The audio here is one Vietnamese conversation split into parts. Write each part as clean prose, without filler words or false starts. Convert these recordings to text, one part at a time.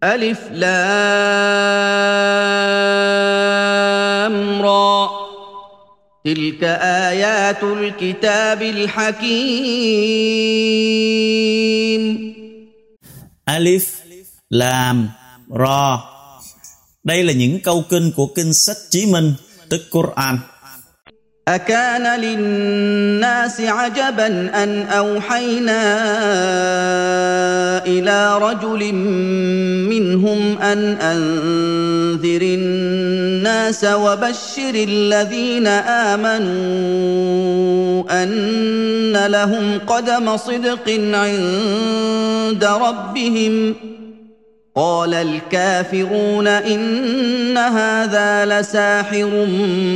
ألف لام را تلك آيات الكتاب الحكيم. Alif, Lam, Ra. Đây là những câu kinh của kinh sách Chí Minh, tức Quran. أكان للناس عجبا أن أوحينا إلى رجل منهم أن أنذر الناس وبشر الذين آمنوا أن لهم قدم صدق عند ربهم قال الكافرون إن هذا لساحر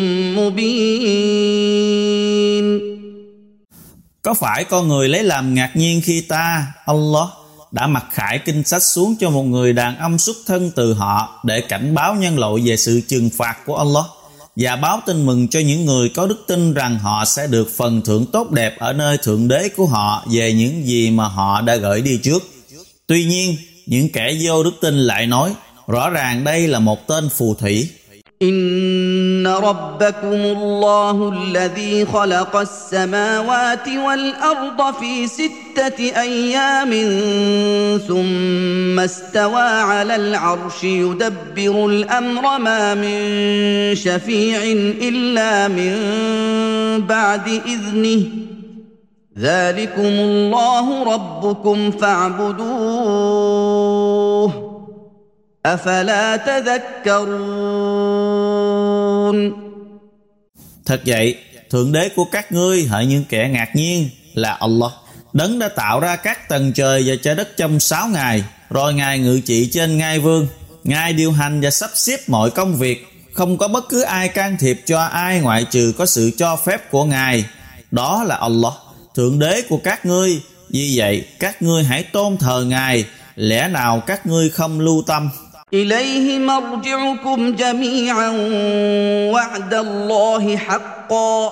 مبين. Có phải con người lấy làm ngạc nhiên khi ta, Allah, đã mặc khải kinh sách xuống cho một người đàn ông xuất thân từ họ để cảnh báo nhân loại về sự trừng phạt của Allah và báo tin mừng cho những người có đức tin rằng họ sẽ được phần thưởng tốt đẹp ở nơi Thượng Đế của họ về những gì mà họ đã gửi đi trước. Tuy nhiên, những kẻ vô đức tin lại nói, rõ ràng đây là một tên phù thủy. إن ربكم الله الذي خلق السماوات والأرض في 6 أيام ثم استوى على العرش يدبر الأمر ما من شفيع إلا من بعد إذنه ذلكم الله ربكم فاعبدوه أفلا تذكرون. Thật vậy, Thượng Đế của các ngươi hỡi những kẻ ngạc nhiên là Allah, đấng đã tạo ra các tầng trời và trái đất trong 6 ngày, rồi Ngài ngự trị trên ngai vương. Ngài điều hành và sắp xếp mọi công việc, không có bất cứ ai can thiệp cho ai ngoại trừ có sự cho phép của Ngài. Đó là Allah, Thượng Đế của các ngươi. Vì vậy, các ngươi hãy tôn thờ Ngài, lẽ nào các ngươi không lưu tâm? إليه مرجعكم جميعا وعد الله حقا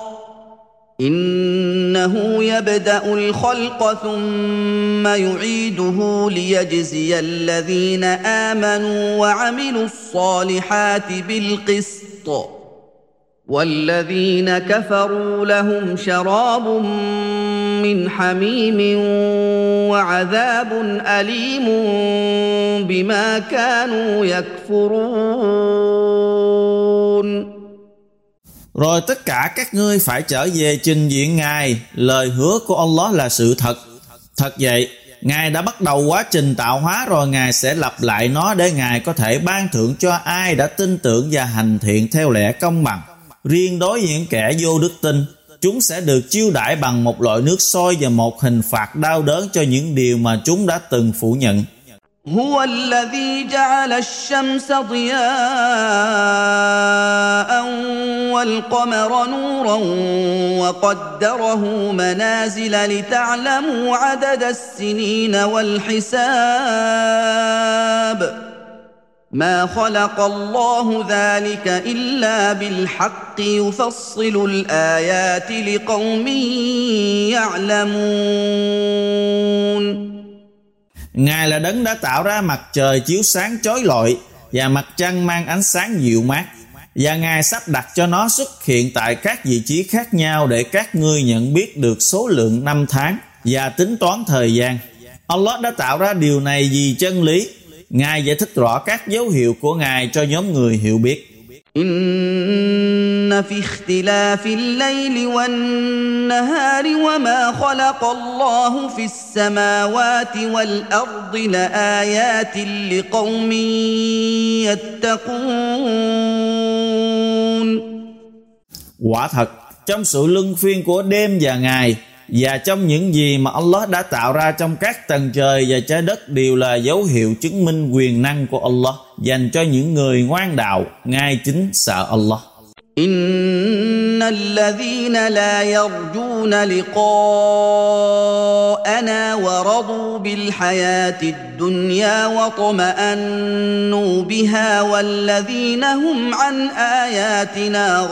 إنه يبدأ الخلق ثم يعيده ليجزي الذين آمنوا وعملوا الصالحات بالقسط والذين كفروا لهم شراب من حميم وعذاب أليم بما كانوا يكفرون. Rồi tất cả các ngươi phải trở về trình diện Ngài, lời hứa của Allah là sự thật. Thật vậy, Ngài đã bắt đầu quá trình tạo hóa rồi Ngài sẽ lặp lại nó để Ngài có thể ban thưởng cho ai đã tin tưởng và hành thiện theo lẽ công bằng. Riêng đối với những kẻ vô đức tin, chúng sẽ được chiêu đãi bằng một loại nước sôi và một hình phạt đau đớn cho những điều mà chúng đã từng phủ nhận. هو الذي جعل الشمس ضياء والقمر نورا وقدره منازل لتعلموا عدد السنين والحساب ما خلق الله ذلك إلا بالحق يفصل الآيات لقوم يعلمون. Ngài là đấng đã tạo ra mặt trời chiếu sáng chói lọi và mặt trăng mang ánh sáng dịu mát, và Ngài sắp đặt cho nó xuất hiện tại các vị trí khác nhau để các ngươi nhận biết được số lượng năm tháng và tính toán thời gian. Allah đã tạo ra điều này vì chân lý. Ngài giải thích rõ các dấu hiệu của Ngài cho nhóm người hiểu biết. إن في اختلاف الليل والنهار وما خلق الله في السماوات والأرض لآيات لقوم يتقون. Quả thật, trong sự luân phiên của đêm và ngày và trong những gì mà Allah đã tạo ra trong các tầng trời và trái đất đều là dấu hiệu chứng minh quyền năng của Allah dành cho những người ngoan đạo, ngay chính sợ Allah. إن الذين لا يرجون لقاءنا ورضوا بالحياة الدنيا واطمأنوا بها والذين هم عن آياتنا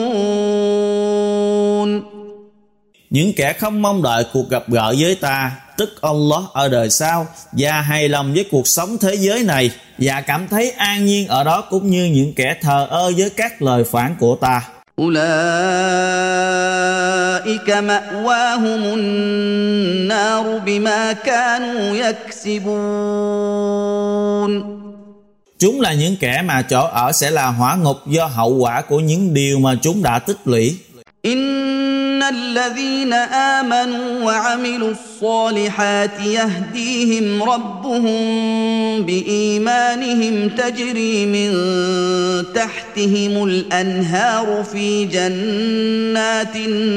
غافلون. Những kẻ không mong đợi cuộc gặp gỡ với ta tức Allah ở đời sau, và hài lòng với cuộc sống thế giới này, và cảm thấy an nhiên ở đó, cũng như những kẻ thờ ơ với các lời phản của ta. أولئك مأواهم النار بما كانوا يكسبون. Chúng là những kẻ mà chỗ ở sẽ là hỏa ngục do hậu quả của những điều mà chúng đã tích lũy. إن الذين آمنوا وعملوا الصالحات يهديهم ربهم بإيمانهم تجري من تحتهم الأنهار في جنات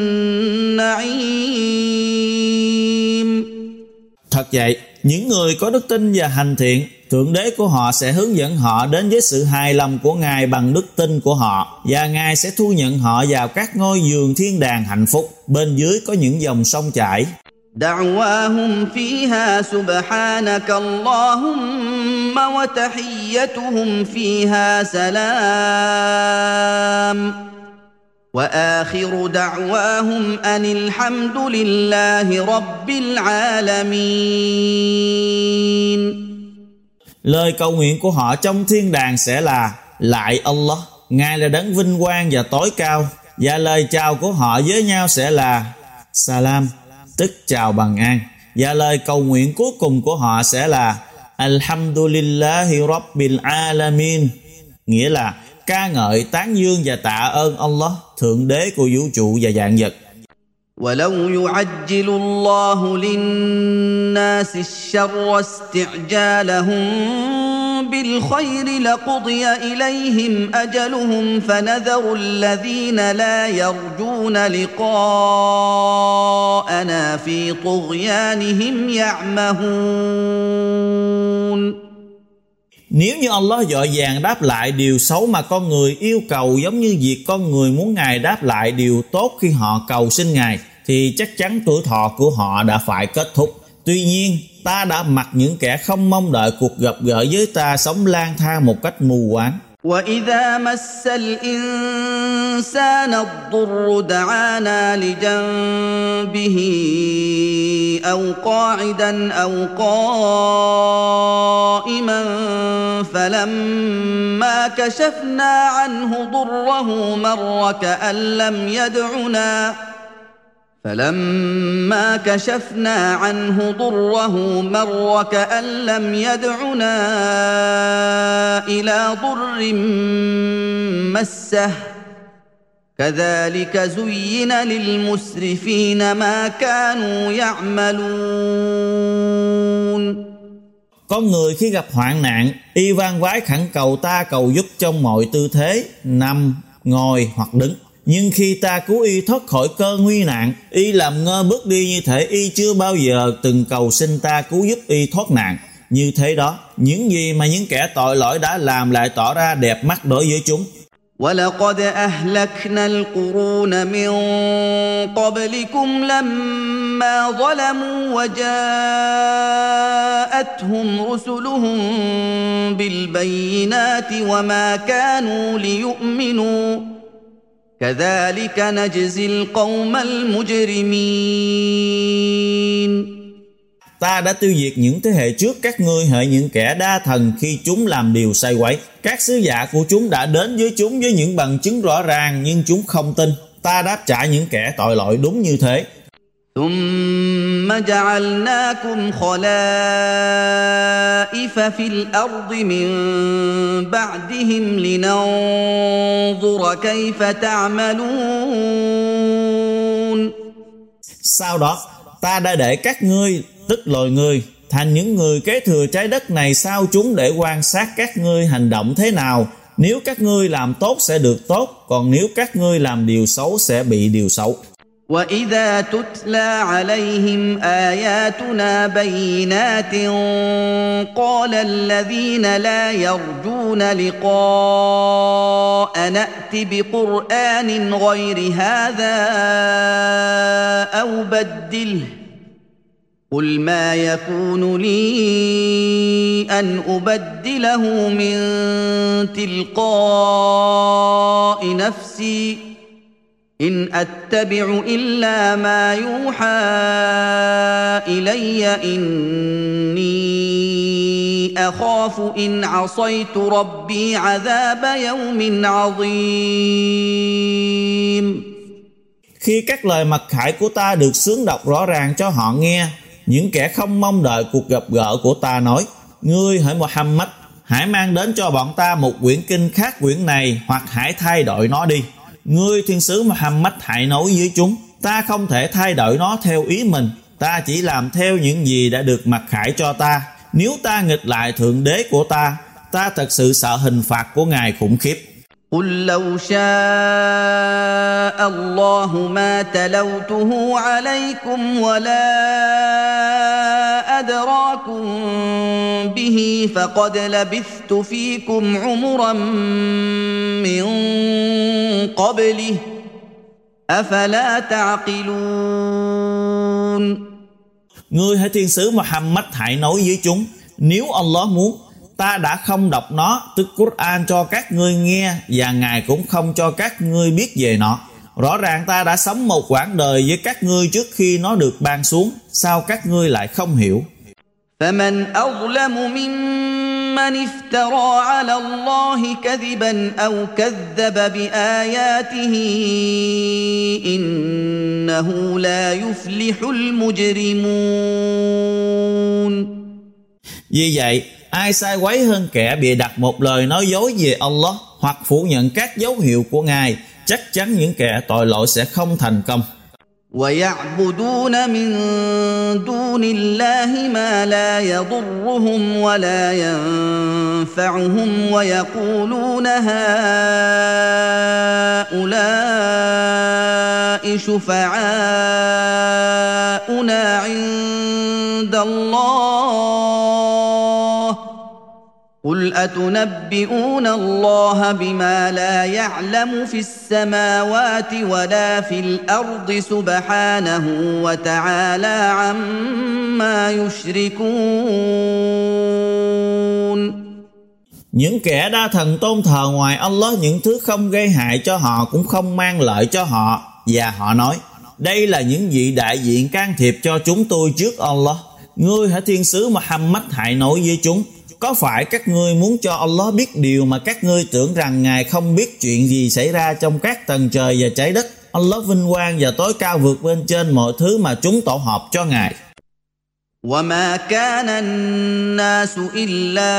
النعيم. Thật vậy, những người có đức tin và hành thiện, Thượng Đế của họ sẽ hướng dẫn họ đến với sự hài lòng của Ngài bằng đức tin của họ, và Ngài sẽ thu nhận họ vào các ngôi vườn thiên đàng hạnh phúc. Bên dưới có những dòng sông chảy. دعواهم فيها سبحانك اللهم وتحيتهم فيها سلام وآخر دعواهم أن الحمد لله رب العالمين. Lời cầu nguyện của họ trong thiên đàng sẽ là: Lạy Allah, Ngài là đấng vinh quang và tối cao. Và lời chào của họ với nhau sẽ là Salam, tức chào bằng an. Và lời cầu nguyện cuối cùng của họ sẽ là Alhamdulillahi Rabbil Alamin, nghĩa là ca ngợi, tán dương và tạ ơn Allah, Thượng Đế của vũ trụ và vạn vật. ولو يعجل الله للناس الشر استعجالهم بالخير لقضي إليهم أجلهم فنذر الذين لا يرجون لقاءنا في طغيانهم يعمهون. Nếu như Allah vội vàng đáp lại điều xấu mà con người yêu cầu, giống như việc con người muốn Ngài đáp lại điều tốt khi họ cầu xin Ngài, thì chắc chắn tuổi thọ của họ đã phải kết thúc. Tuy nhiên, ta đã mặc những kẻ không mong đợi cuộc gặp gỡ với ta sống lang thang một cách mù quáng. وَإِذَا مَسَّ الْإِنسَانَ الضُّرُّ دَعَانَا لِجَنبِهِ أَوْ قَاعِدًا أَوْ قَائِمًا فَلَمَّا كَشَفْنَا عَنْهُ ضُرَّهُ مَرَّ كَأَن لَّمْ يَدْعُنَا إِلَى ضُرٍّ مَّسَّهُ كَذَلِكَ زُيِّنَ لِلْمُسْرِفِينَ مَا كَانُوا يَعْمَلُونَ. Con người khi gặp hoạn nạn, y van vái khẩn cầu ta cầu giúp trong mọi tư thế, nằm, ngồi hoặc đứng. Nhưng khi ta cứu y thoát khỏi cơn nguy nạn, y làm ngơ bước đi như thể y chưa bao giờ từng cầu xin ta cứu giúp y thoát nạn. Như thế đó, những gì mà những kẻ tội lỗi đã làm lại tỏ ra đẹp mắt đối với chúng. وَلَقَدْ أَهْلَكْنَا الْقُرُونَ مِنْ قَبْلِكُمْ لَمَّا ظَلَمُوا وَجَاءَتْهُمْ رُسُلُهُم بِالْبَيِّنَاتِ وَمَا كَانُوا لِيُؤْمِنُوا كَذَلِكَ نَجْزِي الْقَوْمَ الْمُجْرِمِينَ. Ta đã tiêu diệt những thế hệ trước các ngươi hỡi những kẻ đa thần khi chúng làm điều sai quấy. Các sứ giả của chúng đã đến với chúng với những bằng chứng rõ ràng, nhưng chúng không tin. Ta đáp trả những kẻ tội lỗi đúng như thế. ثُمَّ جَعَلْنَاكُمْ خَلَائِفَ فِي الْأَرْضِ مِنْ بَعْدِهِمْ لِنَنظُرَ كَيْفَ تَعْمَلُونَ. Sau đó, ta đã để các ngươi, tức loài người, thành những người kế thừa trái đất này sau chúng để quan sát các ngươi hành động thế nào. Nếu các ngươi làm tốt sẽ được tốt, còn nếu các ngươi làm điều xấu sẽ bị điều xấu. وَإِذَا تُتْلَى عَلَيْهِمْ آيَاتُنَا بَيِّنَاتٍ قَالَ الَّذِينَ لَا يَرْجُونَ لِقَاءَنَا نَأْتِ بِقُرْآنٍ غَيْرِ هَذَا أَوْ بَدِّلْهُ قُلْ مَا يَكُونُ لِي أَنْ أُبَدِّلَهُ مِنْ تِلْقَاءِ نَفْسِي إن أتبع إلا ما يوحى إلي إني أخاف إن عصيت ربي عذاب يوم عظيم. Khi các lời mặc khải của ta được xướng đọc rõ ràng cho họ nghe, những kẻ không mong đợi cuộc gặp gỡ của ta nói: Ngươi hỡi Muhammad, hãy mang đến cho bọn ta một quyển kinh khác quyển này, hoặc hãy thay đổi nó đi. Ngươi thiên sứ Muhammad hãy nói với chúng: Ta không thể thay đổi nó theo ý mình, ta chỉ làm theo những gì đã được mặc khải cho ta. Nếu ta nghịch lại thượng đế của ta thật sự sợ hình phạt của Ngài khủng khiếp. قل لو شاء الله ما تلوته عليكم ولا أدراكم به فقد لبثت فيكم عمرا من قبله أفلا تعقلون. Ngươi hãy thiên sứ Muhammad hãy nói với chúng: Nếu Allah muốn, ta đã không đọc nó, tức Quran, cho các ngươi nghe, và Ngài cũng không cho các ngươi biết về nó. Rõ ràng ta đã sống một quãng đời với các ngươi trước khi nó được ban xuống, sao các ngươi lại không hiểu? فمن أظلم ممن افترى على الله كذبا أو كذب بآياته إنه لا يفلح المجرمون. Vì vậy, ai sai quấy hơn kẻ bịa đặt một lời nói dối về Allah hoặc phủ nhận các dấu hiệu của Ngài? Chắc chắn những kẻ tội lỗi sẽ không thành công. وَيَعْبُدُونَ مِن دُونِ اللَّهِ مَا لَا يَضُرُّهُمْ وَلَا يَنفَعُهُمْ وَيَقُولُونَ هَؤُلَاءِ شُفَعَاؤُنَا عِندَ اللَّهِ قُلْ أَتُنَبِّئُونَ اللَّهَ بِمَا لَا يَعْلَمُ فِي السَّمَاوَاتِ وَلَا فِي الْأَرْضِ سُبْحَانَهُ وَتَعَالَى عَمَّا يُشْرِكُونَ. Những kẻ đa thần tôn thờ ngoài Allah những thứ không gây hại cho họ cũng không mang lợi cho họ, và họ nói: Đây là những vị đại diện can thiệp cho chúng tôi trước Allah. Ngươi hãy thiên sứ Muhammad hãy nói với chúng: Có phải các ngươi muốn cho Allah biết điều mà các ngươi tưởng rằng Ngài không biết chuyện gì xảy ra trong các tầng trời và trái đất? Allah vinh quang và tối cao vượt bên trên mọi thứ mà chúng tổ hợp cho Ngài. وَمَا كَانَ النَّاسُ إِلَّا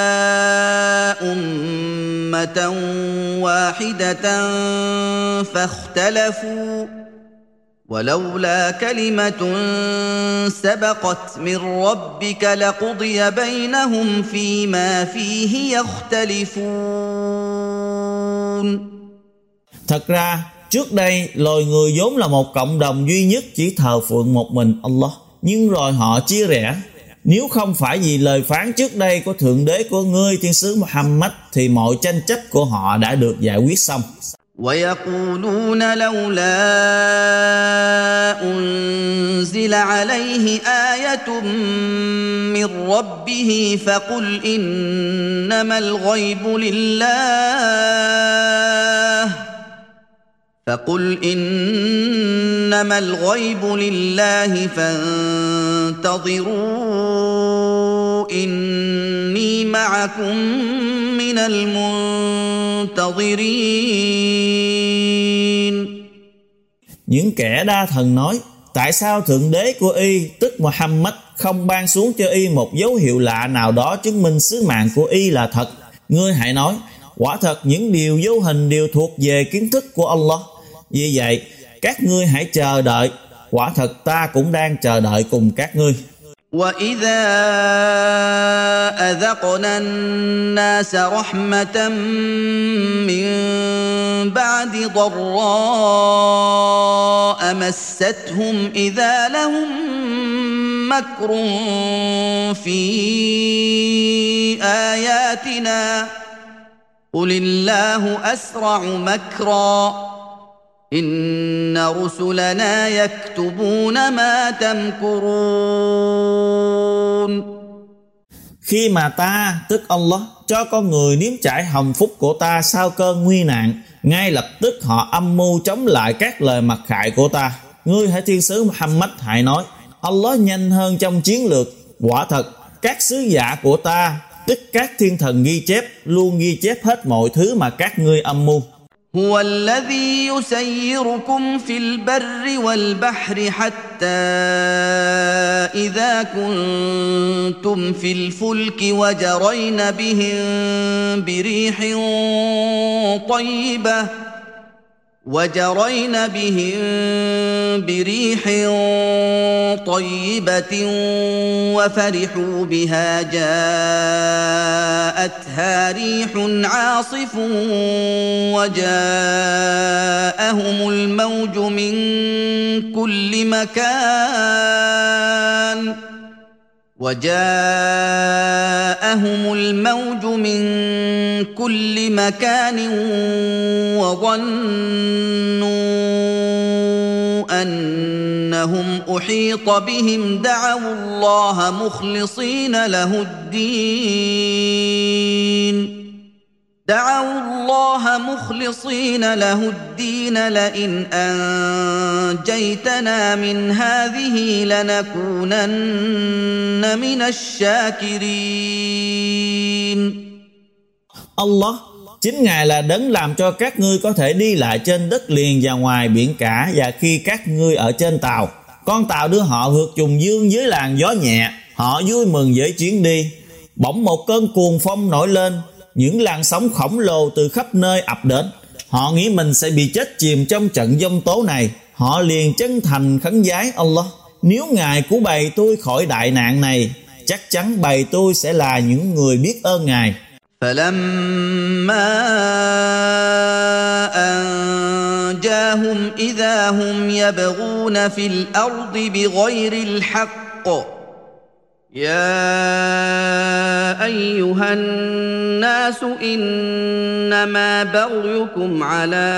أُمَّةً وَاحِدَةً فَاخْتَلَفُوا وَلَوْلَا كَلِمَةٌ سَبَقَتْ مِنْ رَبِّكَ لَقُضِيَ بَيْنَهُمْ فِيمَا فِيهِ يَخْتَلِفُونَ. Thật ra, trước đây, loài người vốn là một cộng đồng duy nhất chỉ thờ phượng một mình Allah, nhưng rồi họ chia rẽ. Nếu không phải vì lời phán trước đây của Thượng Đế của ngươi, thiên sứ Muhammad, thì mọi tranh chấp của họ đã được giải quyết xong. وَيَقُولُونَ لَوْلَا أُنزِلَ عَلَيْهِ آيَةٌ مِّن رَّبِّهِ فَقُلْ إِنَّمَا الْغَيْبُ لِلَّهِ فَانتَظِرُوا إِنِّي مَعَكُم مِّنَ الْمُنتَظِرِينَ. Những kẻ đa thần nói: Tại sao Thượng Đế của Y, tức Muhammad, không ban xuống cho Y một dấu hiệu lạ nào đó chứng minh sứ mạng của Y là thật? Ngươi hãy nói: Quả thật những điều vô hình đều thuộc về kiến thức của Allah. Vì vậy, các ngươi hãy chờ đợi. Quả thật ta cũng đang chờ đợi cùng các ngươi. وَإِذَا أَذَقْنَا النَّاسَ رَحْمَةً مِّن بَعْدِ ضَرَّاءَ مَسَّتْهُمْ إِذَا لَهُم مَّكْرٌ فِي آيَاتِنَا قُلِ اللَّهُ أَسْرَعُ مَكْرًا إِنَّ رُسُلَنَا يَكْتُبُونَ مَا تَمْكُرُونَ. Khi mà ta, tức Allah, cho con người nếm trải hồng phúc của ta sau cơn nguy nạn, ngay lập tức họ âm mưu chống lại các lời mặc khại của ta. Ngươi hãy thiên sứ Muhammad hãy nói, Allah nhanh hơn trong chiến lược. Quả thật, các sứ giả của ta, tức các thiên thần ghi chép, luôn ghi chép hết mọi thứ mà các ngươi âm mưu. هو الذي يسيركم في البر والبحر حتى إذا كنتم في الفلك وجرين بهم بريح طيبة وفرحوا بها جاءتها ريح عاصف وجاءهم الموج من كل مكان وظنوا أنهم أحيط بهم دعوا الله مخلصين له الدين لئن أنجيتنا من هذه لنكونن من الشاكرين. Allah chính Ngài là đấng làm cho các ngươi có thể đi lại trên đất liền và ngoài biển cả, và khi các ngươi ở trên tàu, con tàu đưa họ vượt trùng dương dưới làn gió nhẹ, họ vui mừng với chuyến đi. Bỗng một cơn cuồng phong nổi lên, những làn sóng khổng lồ từ khắp nơi ập đến. Họ nghĩ mình sẽ bị chết chìm trong trận giông tố này. Họ liền chân thành khấn vái Allah, nếu Ngài cứu bầy tôi khỏi đại nạn này, chắc chắn bầy tôi sẽ là những người biết ơn Ngài. فَلَمَّا أَنْجَاهُمْ إِذَا هُمْ يَبْغُونَ فِي الْأَرْضِ بِغَيْرِ الْحَقِّ يَا أَيُّهَا النَّاسُ إِنَّمَا بَغْيُكُمْ عَلَى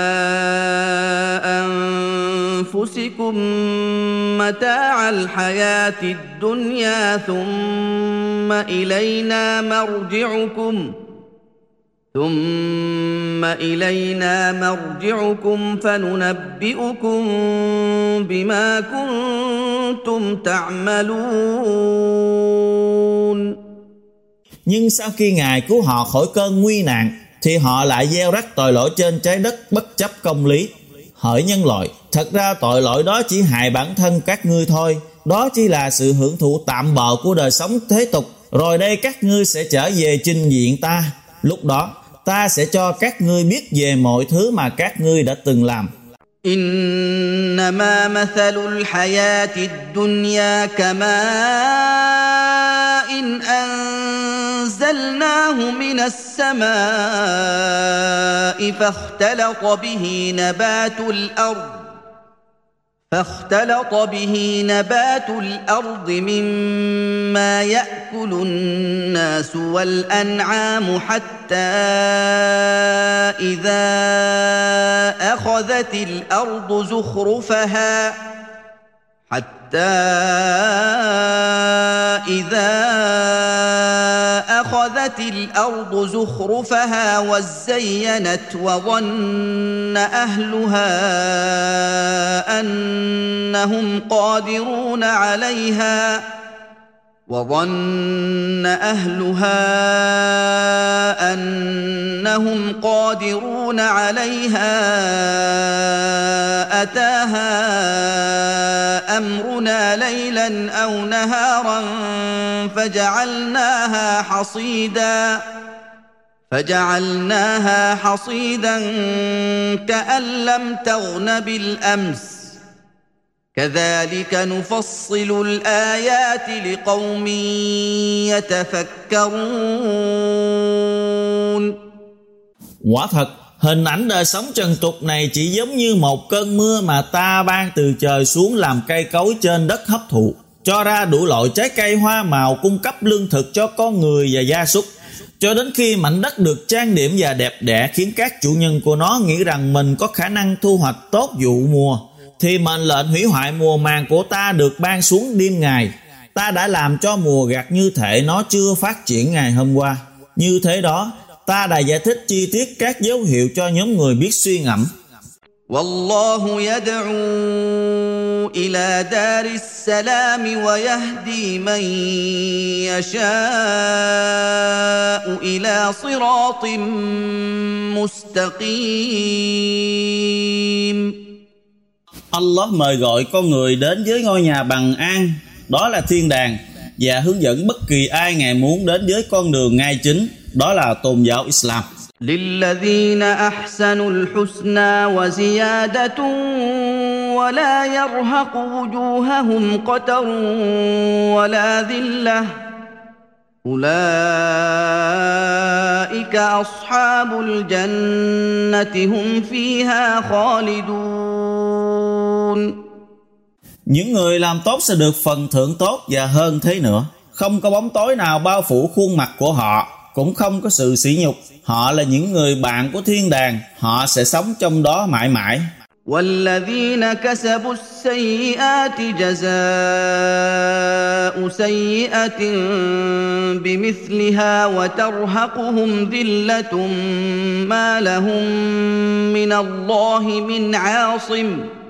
أَنفُسِكُمْ مَتَاعَ الْحَيَاةِ الدُّنْيَا ثُمَّ إِلَيْنَا مَرْجِعُكُمْ فَنُنَبِّئُكُم بِمَا كُنتُمْ تَعْمَلُونَ. Nhưng sau khi Ngài cứu họ khỏi cơn nguy nạn, thì họ lại gieo rắc tội lỗi trên trái đất bất chấp công lý. Hỡi nhân loại, thật ra tội lỗi đó chỉ hại bản thân các ngươi thôi. Đó chỉ là sự hưởng thụ tạm bợ của đời sống thế tục. Rồi đây các ngươi sẽ trở về trình diện ta. Lúc đó ta sẽ cho các ngươi biết về mọi thứ mà các ngươi đã từng làm. إنما مثل الحياة الدنيا كماء أنزلناه من السماء فاختلط به نبات الأرض مما يأكل الناس والأنعام حتى إذا أخذت الأرض زخرفها وزينت وظن أهلها أنهم قادرون عليها أتاها أمرنا ليلا أو نهارا فجعلناها حصيدا كأن لم تغن بالأمس كذلك نفصل الآيات لقوم يتفكرون. Quả thật, hình ảnh đời sống trần tục này chỉ giống như một cơn mưa mà ta ban từ trời xuống làm cây cối trên đất hấp thụ, cho ra đủ loại trái cây hoa màu cung cấp lương thực cho con người và gia súc, cho đến khi mảnh đất được trang điểm và đẹp đẽ khiến các chủ nhân của nó nghĩ rằng mình có khả năng thu hoạch tốt vụ mùa, thì mệnh lệnh hủy hoại mùa màng của ta được ban xuống đêm ngày. ta đã làm cho mùa gặt như thể nó chưa phát triển ngày hôm qua. Như thế đó, ta đã giải thích chi tiết các dấu hiệu cho nhóm người biết suy ngẫm. والله يدعو إلى دار السلام ويهدي من يشاء إلى صراط مستقيم. Allah mời gọi con người đến với ngôi nhà bằng an, đó là thiên đàng, và hướng dẫn bất kỳ ai Ngài muốn đến với con đường ngay chính, đó là tôn giáo Islam. للذين أحسنوا الحسنى وزيادة ولا يرهق وجوههم قتر ولا ذلة أولئك أصحاب الجنة هم فيها خالدون. Những người làm tốt sẽ được phần thưởng tốt, và hơn thế nữa, không có bóng tối nào bao phủ khuôn mặt của họ, cũng không có sự sỉ nhục. Họ là những người bạn của thiên đàng, họ sẽ sống trong đó mãi mãi. والذين كسبوا السيئات جزاء سيئة بمثلها وترهقهم ذلة ما لهم من الله من عاصم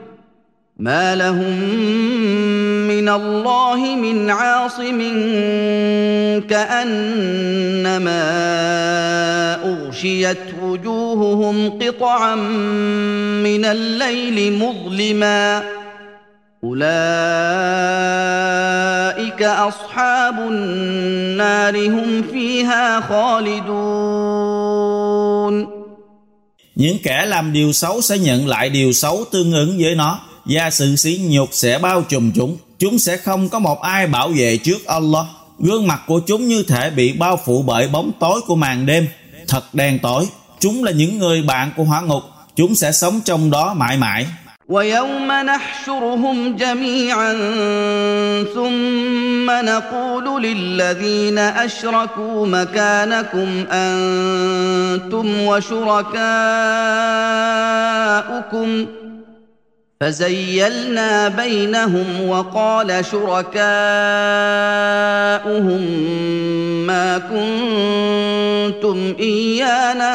كأنما أغشيت وجوههم قطعا من الليل مظلما أولئك أصحاب النار هم فيها خالدون. Những kẻ làm điều xấu sẽ nhận lại điều xấu tương ứng với nó, và sự sỉ nhục sẽ bao trùm chúng. Chúng sẽ không có một ai bảo vệ trước Allah. Gương mặt của chúng như thể bị bao phủ bởi bóng tối của màn đêm, thật đen tối. Chúng là những người bạn của hỏa ngục, chúng sẽ sống trong đó mãi mãi. وَيَوْمَ نَحْشُرُهُمْ جَمِيعًا ثُمَّ نَقُولُ لِلَّذِينَ أَشْرَكُوا مَكَانَكُمْ أَنْتُمْ وَشُرَكَاؤُكُمْ فَزَيَّلْنَا بَيْنَهُمْ وَقَالَ شُرَكَاؤُهُمْ مَا كُنْتُمْ إِيَّانَا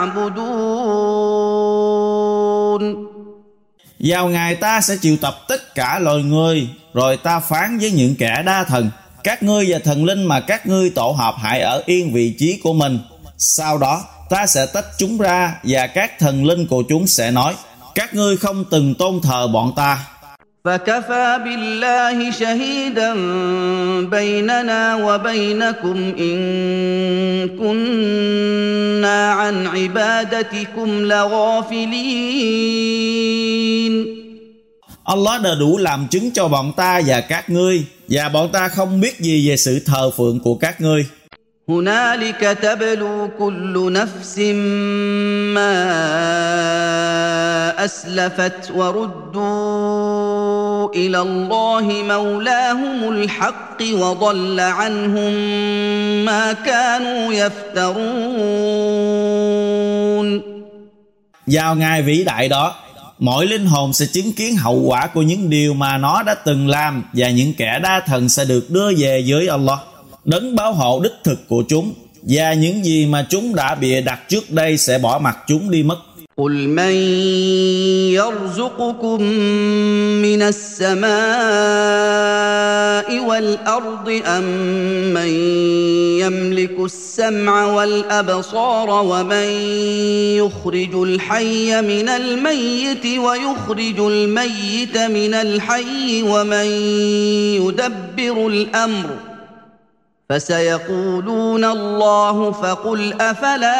تَعْبُدُونَ. Vào ngày ta sẽ triệu tập tất cả loài người, rồi ta phán với những kẻ đa thần: các ngươi và thần linh mà các ngươi tổ hợp hãy ở yên vị trí của mình. Sau đó ta sẽ tách chúng ra, và các thần linh của chúng sẽ nói: các ngươi không từng tôn thờ bọn ta. فَكَفَى بِاللَّهِ شَهِيدًا بَيْنَنَا وَبَيْنَكُمْ إِن كُنَّا عَنْ عِبَادَتِكُمْ لَغَافِلِينَ. Allah đã đủ làm chứng cho bọn ta và các ngươi, và bọn ta không biết gì về sự thờ phượng của các ngươi. هُنَالِكَ تَبْلُو كُلُّ نَفْسٍ مَّا أَسْلَفَتْ وَرُدُّوا إِلَى اللَّهِ مَوْلَاهُمُ الْحَقِّ وَضَلَّ عَنْهُم مَّا كَانُوا يَفْتَرُونَ. Vào ngày vĩ đại đó, mỗi linh hồn sẽ chứng kiến hậu quả của những điều mà nó đã từng làm, và những kẻ đa thần sẽ được đưa về với Allah, đấng bảo hộ đích thực của chúng, và những gì mà chúng đã bịa đặt trước đây sẽ bỏ mặc chúng đi mất. قُلْ مَنْ يَرْزُقُكُم مِّنَ السَّمَاءِ وَالْأَرْضِ أَمَّنْ يَمْلِكُ السَّمْعَ وَالْأَبْصَارَ وَمَنْ يُخْرِجُ الْحَيَّ مِنَ الْمَيِّتِ وَيُخْرِجُ الْمَيِّتَ مِنَ الْحَيِّ وَمَنْ يُدَبِّرُ الْأَمْرَ فَسَيَقُولُونَ اللَّهُ فَقُلْ أَفَلَا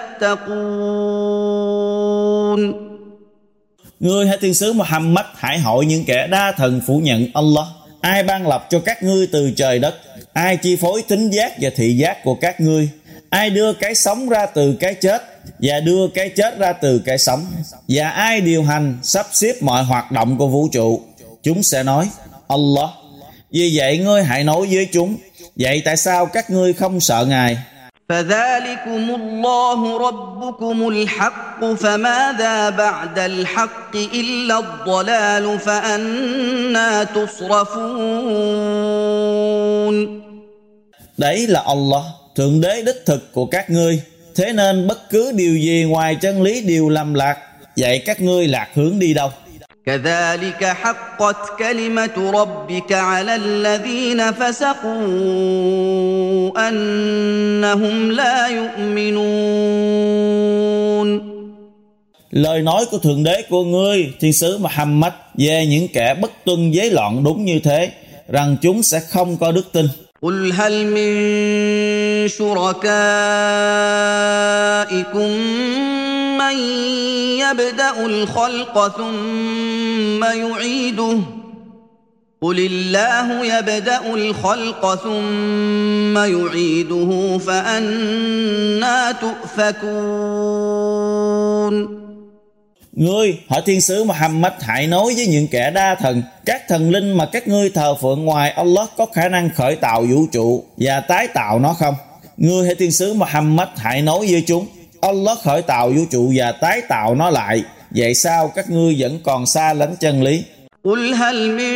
تَتَّقُونَ. Ngươi hãy thiên sứ Muhammad hãy hỏi những kẻ đa thần phủ nhận Allah: ai ban lập cho các ngươi từ trời đất? Ai chi phối thính giác và thị giác của các ngươi? Ai đưa cái sống ra từ cái chết và đưa cái chết ra từ cái sống? Và ai điều hành sắp xếp mọi hoạt động của vũ trụ? Chúng sẽ nói: Allah. Vì vậy ngươi hãy nói với chúng: vậy tại sao các ngươi không sợ Ngài? فذلكم الله ربكم الحق فماذا بعد الحق إلا الضلال فأنى تصرفون. Đấy là Allah, Thượng Đế đích thực của các ngươi. Thế nên bất cứ điều gì ngoài chân lý đều lầm lạc. Vậy các ngươi lạc hướng đi đâu? كذلك حقت كلمة ربك على الذين فسقوا أنهم لا يؤمنون. Lời nói của Thượng Đế của ngươi, Thiên sứ Muhammad, về những kẻ bất tuân giới loạn đúng như thế, rằng chúng sẽ không có đức tin. قل هل من شركائكم من يبدأ الخلق ثم يعيده قل الله يبدأ الخلق ثم يعيده فأنى تؤفكون. Ngươi, hỏi Thiên sứ Muhammad, hãy nói với những kẻ đa thần, các thần linh mà các ngươi thờ phượng ngoài Allah có khả năng khởi tạo vũ trụ và tái tạo nó không? Ngươi, hỡi Thiên sứ Muhammad, hãy nói với chúng, Allah khởi tạo vũ trụ và tái tạo nó lại. Vậy sao các ngươi vẫn còn xa lánh chân lý? قل هل من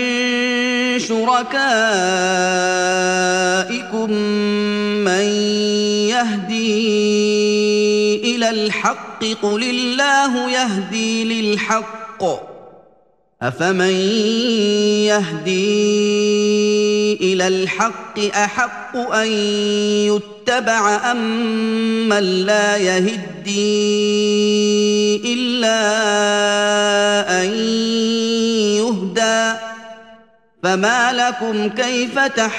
شركائكم من يهدي إلى الحق قل الله يهدي للحق أفمن يهدي إلى الحق أحق أن يتبع أم من لا يهدي إلا أن يهدى فما لكم كيف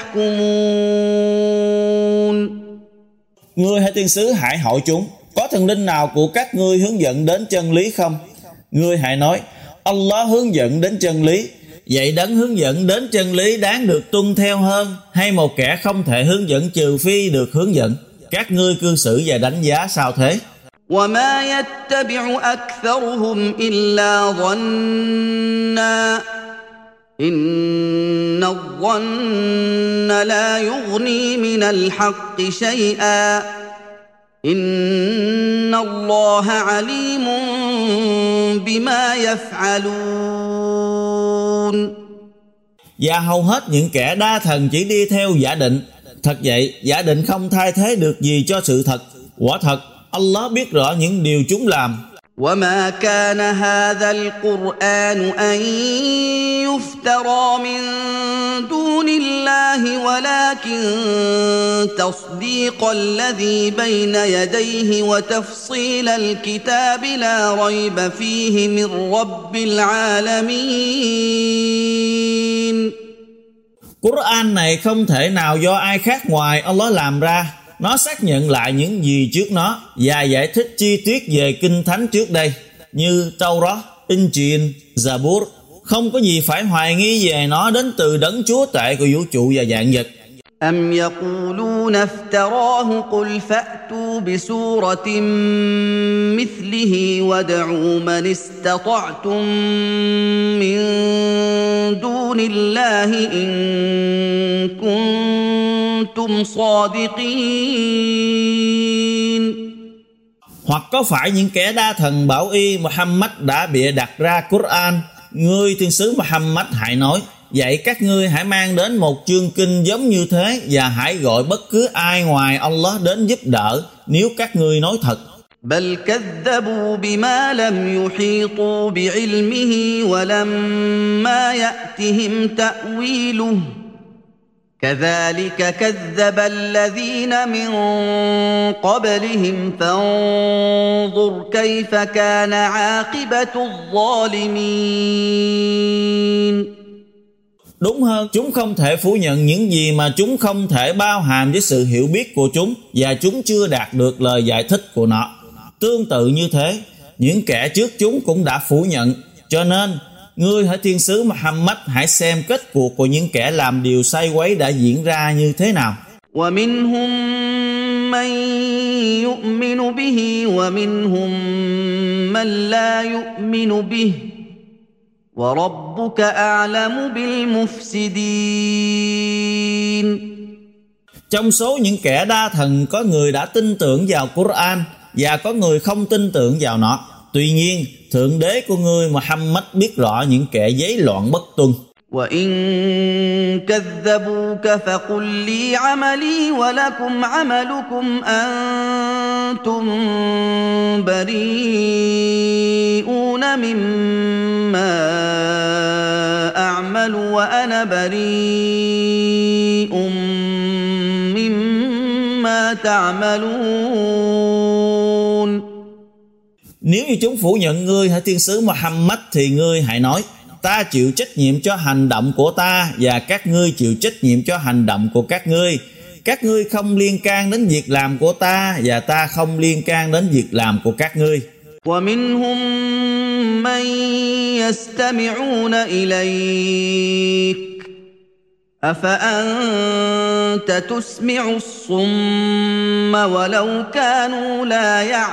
تحكمون. Ngươi hãy Thiên sứ hãy hỏi chúng, có thần linh nào của các ngươi hướng dẫn đến chân lý không? Ngươi hãy nói, Allah hướng dẫn đến chân lý. Vậy đấng hướng dẫn đến chân lý đáng được tuân theo hơn, hay một kẻ không thể hướng dẫn trừ phi được hướng dẫn? Các ngươi cư xử và đánh giá sao thế? وما يتبع أكثرهم إلا ظنا إن الظن لا يغني من الحق شيئا إن الله عليم بما يفعلون. Và hầu hết những kẻ đa thần chỉ đi theo giả định. Thật vậy, giả định không thay thế được gì cho sự thật. Quả thật, Allah biết rõ những điều chúng làm. وما كان هذا القرآن أن يفترى من دون الله ولكن تصديق الذي بين يديه وتفصيل الكتاب لا ريب فيه من رب العالمين. Quran này không thể nào do ai khác ngoài Allah làm ra. Nó xác nhận lại những gì trước nó và giải thích chi tiết về kinh thánh trước đây như Taurat, Injil, Zabur. Không có gì phải hoài nghi về nó đến từ đấng chúa tể của vũ trụ và vạn vật. أم يقولون افتراه قل فأتوا بسورة مثله وادعوا من استطعتم من دون الله إن كنتم صادقين. Hoặc có phải những kẻ đa thần bảo y Muhammad đã bịa đặt ra Quran? Ngươi Thiên sứ Muhammad hãy nói, vậy các ngươi hãy mang đến một chương kinh giống như thế và hãy gọi bất cứ ai ngoài Allah đến giúp đỡ nếu các ngươi nói thật. بل كذبوا بما لم يحيطوا بعلمه ولما يأتهم تأويله كذلك كذب الذين من قبلهم فانظر كيف كان عاقبة الظالمين. Đúng hơn, chúng không thể phủ nhận những gì mà chúng không thể bao hàm với sự hiểu biết của chúng và chúng chưa đạt được lời giải thích của nó. Tương tự như thế, những kẻ trước chúng cũng đã phủ nhận. Cho nên, ngươi hỡi Thiên sứ Muhammad hãy xem kết cuộc của những kẻ làm điều sai quấy đã diễn ra như thế nào. وَمِنْهُمْ مَنْ يُؤْمِنُ بِهِ وَمِنْهُمْ مَنْ لَا يُؤْمِنُ بِهِ وَرَبُّكَ أَعْلَمُ بِالْمُفْسِدِينَ. Trong số những kẻ đa thần có người đã tin tưởng vào Quran và có người không tin tưởng vào nó. Tuy nhiên, Thượng Đế của ngươi Muhammad biết rõ những kẻ giấy loạn bất tuân. وَإِن كَذَّبُوكَ فَقُل لِّي عَمَلِي وَلَكُمْ عَمَلُكُمْ أَنتُم بَرِيئُونَ مِمَّا أَعْمَلُ وَأَنَا بَرِيءٌ مِّمَّا تَعْمَلُونَ. Nếu như chúng phủ nhận ngươi hỡi thiên sứ Muhammad thì ngươi hãy nói: ta chịu trách nhiệm cho hành động của ta và các ngươi chịu trách nhiệm cho hành động của các ngươi. Các ngươi không liên can đến việc làm của ta và ta không liên can đến việc làm của các ngươi. وَمِنْهُمْ مَنْ يَسْتَمِعُونَ إِلَيْكَ أَفَأَنْتَ تُسْمِعُ الصُّمَّ وَلَوْ كَانُوا لَا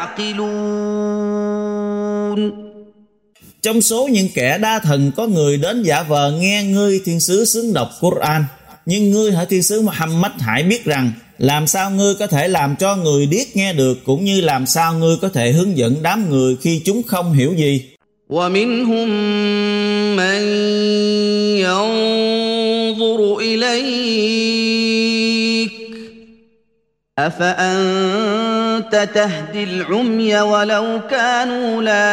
يَعْقِلُونَ. Trong số những kẻ đa thần có người đến giả vờ nghe ngươi thiên sứ xứng đọc Quran. Nhưng ngươi hỡi thiên sứ Muhammad hãy biết rằng làm sao ngươi có thể làm cho người điếc nghe được, cũng như làm sao ngươi có thể hướng dẫn đám người khi chúng không hiểu gì. وَمِنْهُمْ مَنْ يَنْظُرُ إِلَيْكَ أَفَأَنْتَ تَهْدِي الْعُمْيَ وَلَوْ كَانُوا لَا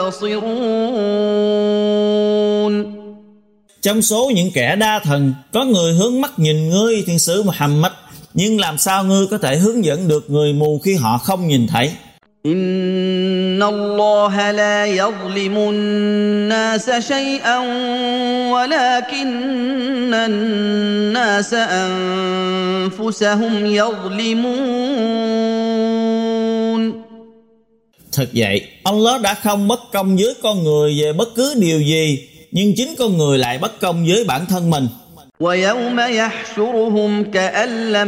يُبْصِرُونَ. Trong số những kẻ đa thần có người hướng mắt nhìn ngươi thiên sứ Muhammad, nhưng làm sao ngươi có thể hướng dẫn được người mù khi họ không nhìn thấy? إِنَّ اللَّهَ لَا يَظْلِمُ النَّاسَ شَيْئًا وَلَكِنَّ النَّاسَ أَنفُسَهُمْ يَظْلِمُونَ. Thật vậy, Allah đã không bất công với con người về bất cứ điều gì, nhưng chính con người lại bất công với bản thân mình. وَيَوْمَ يَحْشُرُهُمْ كَأَن لَّمْ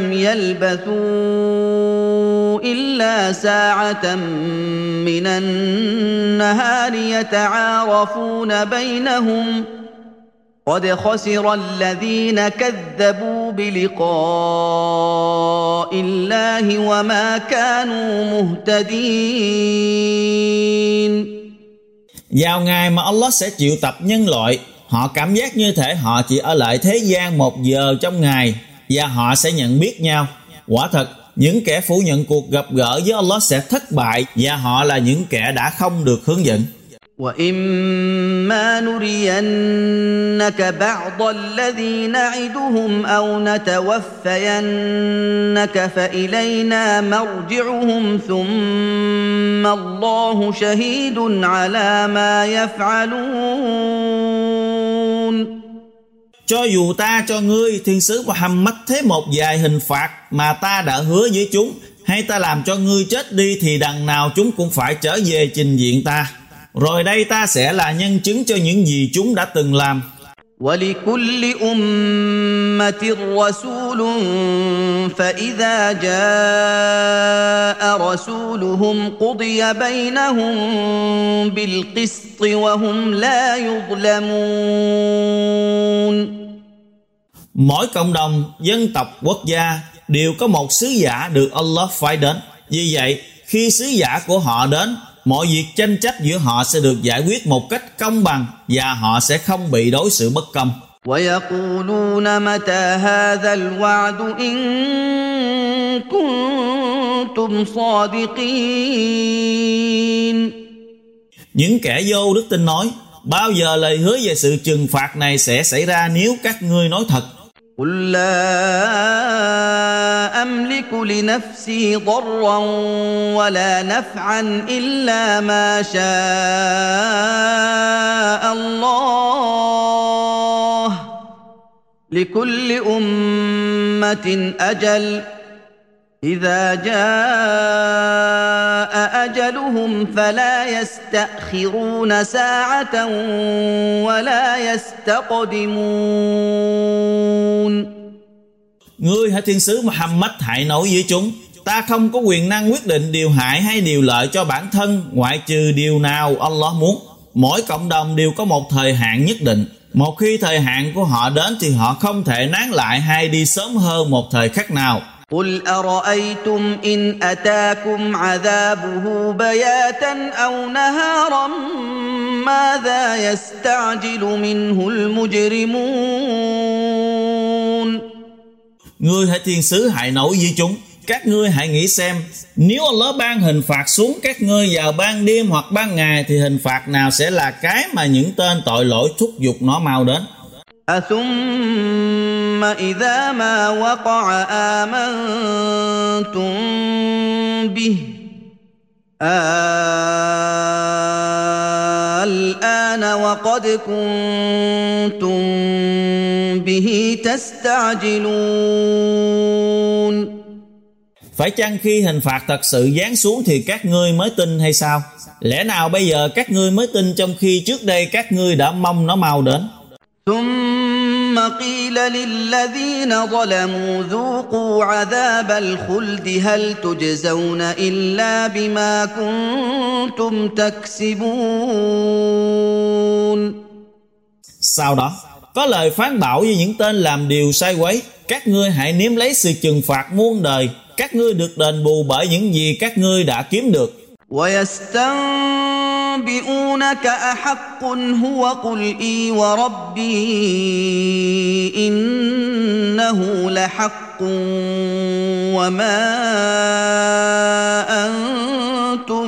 يَلْبَثُوا إِلَّا سَاعَةً مِّنَ النَّهَارِ يَتَعَارَفُونَ بَيْنَهُمْ قَدْ خَسِرَ الَّذِينَ كَذَّبُوا بِلِقَاءِ اللَّهِ وَمَا كَانُوا مُهْتَدِينَ. Vào ngày mà Allah sẽ triệu tập nhân loại, họ cảm giác như thể họ chỉ ở lại thế gian 1 giờ trong ngày và họ sẽ nhận biết nhau. Quả thật, những kẻ phủ nhận cuộc gặp gỡ với Allah sẽ thất bại và họ là những kẻ đã không được hướng dẫn. وَإِمَّا نُرِيَنَّكَ بَعْضَ الَّذِي نَعِدُهُمْ أَوْ نَتَوَفَّيَنَّكَ فَإِلَيْنَا مَرْجِعُهُمْ ثُمَّ اللَّهُ شَهِيدٌ عَلَى مَا يَفْعَلُونَ. Cho dù ta cho ngươi thiên sứ Muhammad thế một vài hình phạt mà ta đã hứa với chúng, hay ta làm cho ngươi chết đi, thì đằng nào chúng cũng phải trở về trình diện ta. Rồi đây ta sẽ là nhân chứng cho những gì chúng đã từng làm. وَلِكُلِّ أُمَّةٍ رَسُولٌ فَإِذَا جَاءَ رَسُولُهُمْ قُضِيَ بَيْنَهُم بِالْقِسْطِ وَهُمْ لَا يُظْلَمُونَ. Mỗi cộng đồng, dân tộc, quốc gia đều có một sứ giả được Allah phái đến. Vì vậy, khi sứ giả của họ đến, mọi việc tranh chấp giữa họ sẽ được giải quyết một cách công bằng và họ sẽ không bị đối xử bất công. وَيَقُولُونَ مَتَى هَذَا الْوَعْدُ إِن كُنتُمْ صَادِقِينَ. Những kẻ vô đức tin nói: bao giờ lời hứa về sự trừng phạt này sẽ xảy ra nếu các ngươi nói thật? قُل لَّا أَمْلِكُ لِنَفْسِي ضَرًّا وَلَا نَفْعًا إِلَّا مَا شَاءَ اللَّهُ لِكُلِّ أُمَّةٍ أَجَلٌ إِذَا جَاءَ أَجَلُهُمْ فَلَا يَسْتَأْخِرُونَ سَاعَةً وَلَا يَسْتَقْدِمُونَ. Ngươi hỡi thiên sứ Muhammad hãy nói với chúng: ta không có quyền năng quyết định điều hại hay điều lợi cho bản thân ngoại trừ điều nào Allah muốn. Mỗi cộng đồng đều có một thời hạn nhất định. Một khi thời hạn của họ đến thì họ không thể nán lại hay đi sớm hơn một thời khắc nào. قل أرأيتم إن أتاكم عذابه بياتا أو نهارا ماذا يستعجل منه المجرمون. Ngươi hãy thiên sứ hãy nói với chúng, các ngươi hãy nghĩ xem, nếu Allah ban hình phạt xuống các ngươi vào ban đêm hoặc ban ngày thì hình phạt nào sẽ là cái mà những tên tội lỗi thúc giục nó mau đến. أثم إذا ما وقع آمنتم به الآن وقد كنتم به تستعجلون. Phải chăng khi hình phạt thật sự giáng xuống thì các ngươi mới tin hay sao? Lẽ nào bây giờ các ngươi mới tin trong khi trước đây các ngươi đã mong nó mau đến? ثم قيل للذين ظلموا ذوقوا عذاب الخلد هل تجزون إلا بما كنتم تكسبون. Sau đó, có lời phán bảo với những tên làm điều sai quấy, các ngươi hãy nếm lấy sự trừng phạt muôn đời, các ngươi được đền bù bởi những gì các ngươi đã kiếm được. ويستنبئونك أحق هو قل إي وربي إنه لحق وما أنتم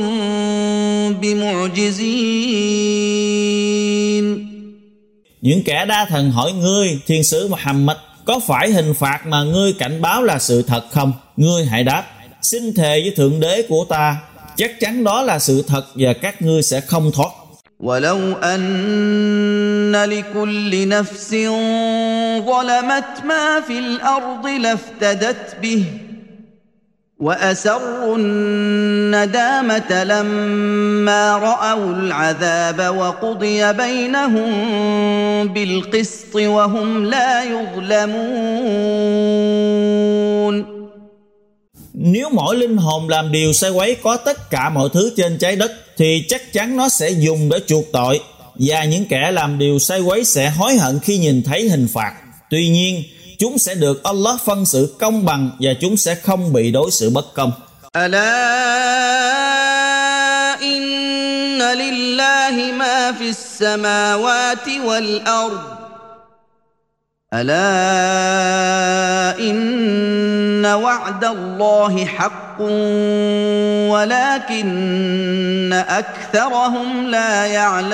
بمعجزين. Những kẻ đa thần hỏi ngươi, thiên sứ Muhammad, có phải hình phạt mà ngươi cảnh báo là sự thật không? Ngươi hãy đáp, xin thề với Thượng Đế của ta, chắc chắn đó là sự thật và các ngươi sẽ không thoát. وَلَوْ أَنَّ لِكُلِّ نَفْسٍ ظَلَمَتْ مَا فِي الْأَرْضِ لَافْتَدَتْ بِهِ وَأَسَرُّوا النَّدَامَةَ لَمَّا رَأَوُا الْعَذَابَ وَقُضِيَ بَيْنَهُم بِالْقِسْطِ وَهُمْ لَا يُظْلَمُونَ. Nếu mỗi linh hồn làm điều sai quấy có tất cả mọi thứ trên trái đất thì chắc chắn nó sẽ dùng để chuộc tội, và những kẻ làm điều sai quấy sẽ hối hận khi nhìn thấy hình phạt. Tuy nhiên, chúng sẽ được Allah phân xử công bằng và chúng sẽ không bị đối xử bất công. ألا إن لله ما في السماوات والأرض ألا إن وعد الله حق ولكن أكثرهم لا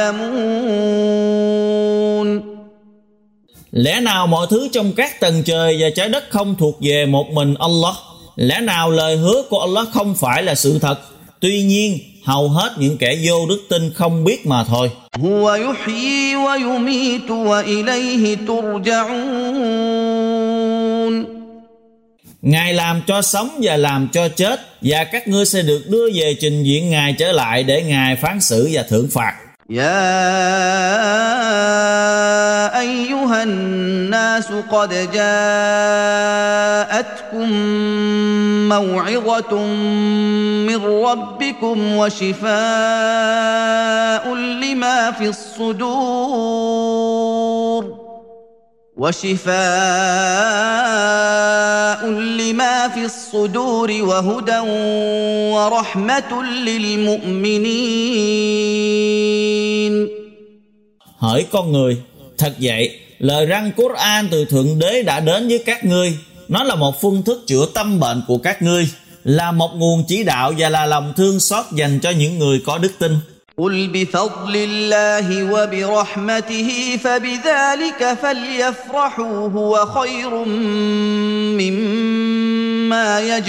يعلمون. Lẽ nào mọi thứ trong các tầng trời và trái đất không thuộc về một mình Allah? Lẽ nào lời hứa của Allah không phải là sự thật? Tuy nhiên, hầu hết những kẻ vô đức tin không biết mà thôi. هو يحيي ويميت وإليه ترجعون. Ngài làm cho sống và làm cho chết, và các ngươi sẽ được đưa về trình diện Ngài trở lại để Ngài phán xử và thưởng phạt. يا أيها الناس قد جاءتكم موعظة من ربكم وشفاء لما في الصدور وهدى ورحمة للمؤمنين. Hỡi con người, thật vậy, lời răn Quran từ Thượng Đế đã đến với các ngươi. Nó là một phương thức chữa tâm bệnh của các ngươi, là một nguồn chỉ đạo và là lòng thương xót dành cho những người có đức tin. قل بفضل الله وبرحمته فبذلك فليفرحوا هو خير مما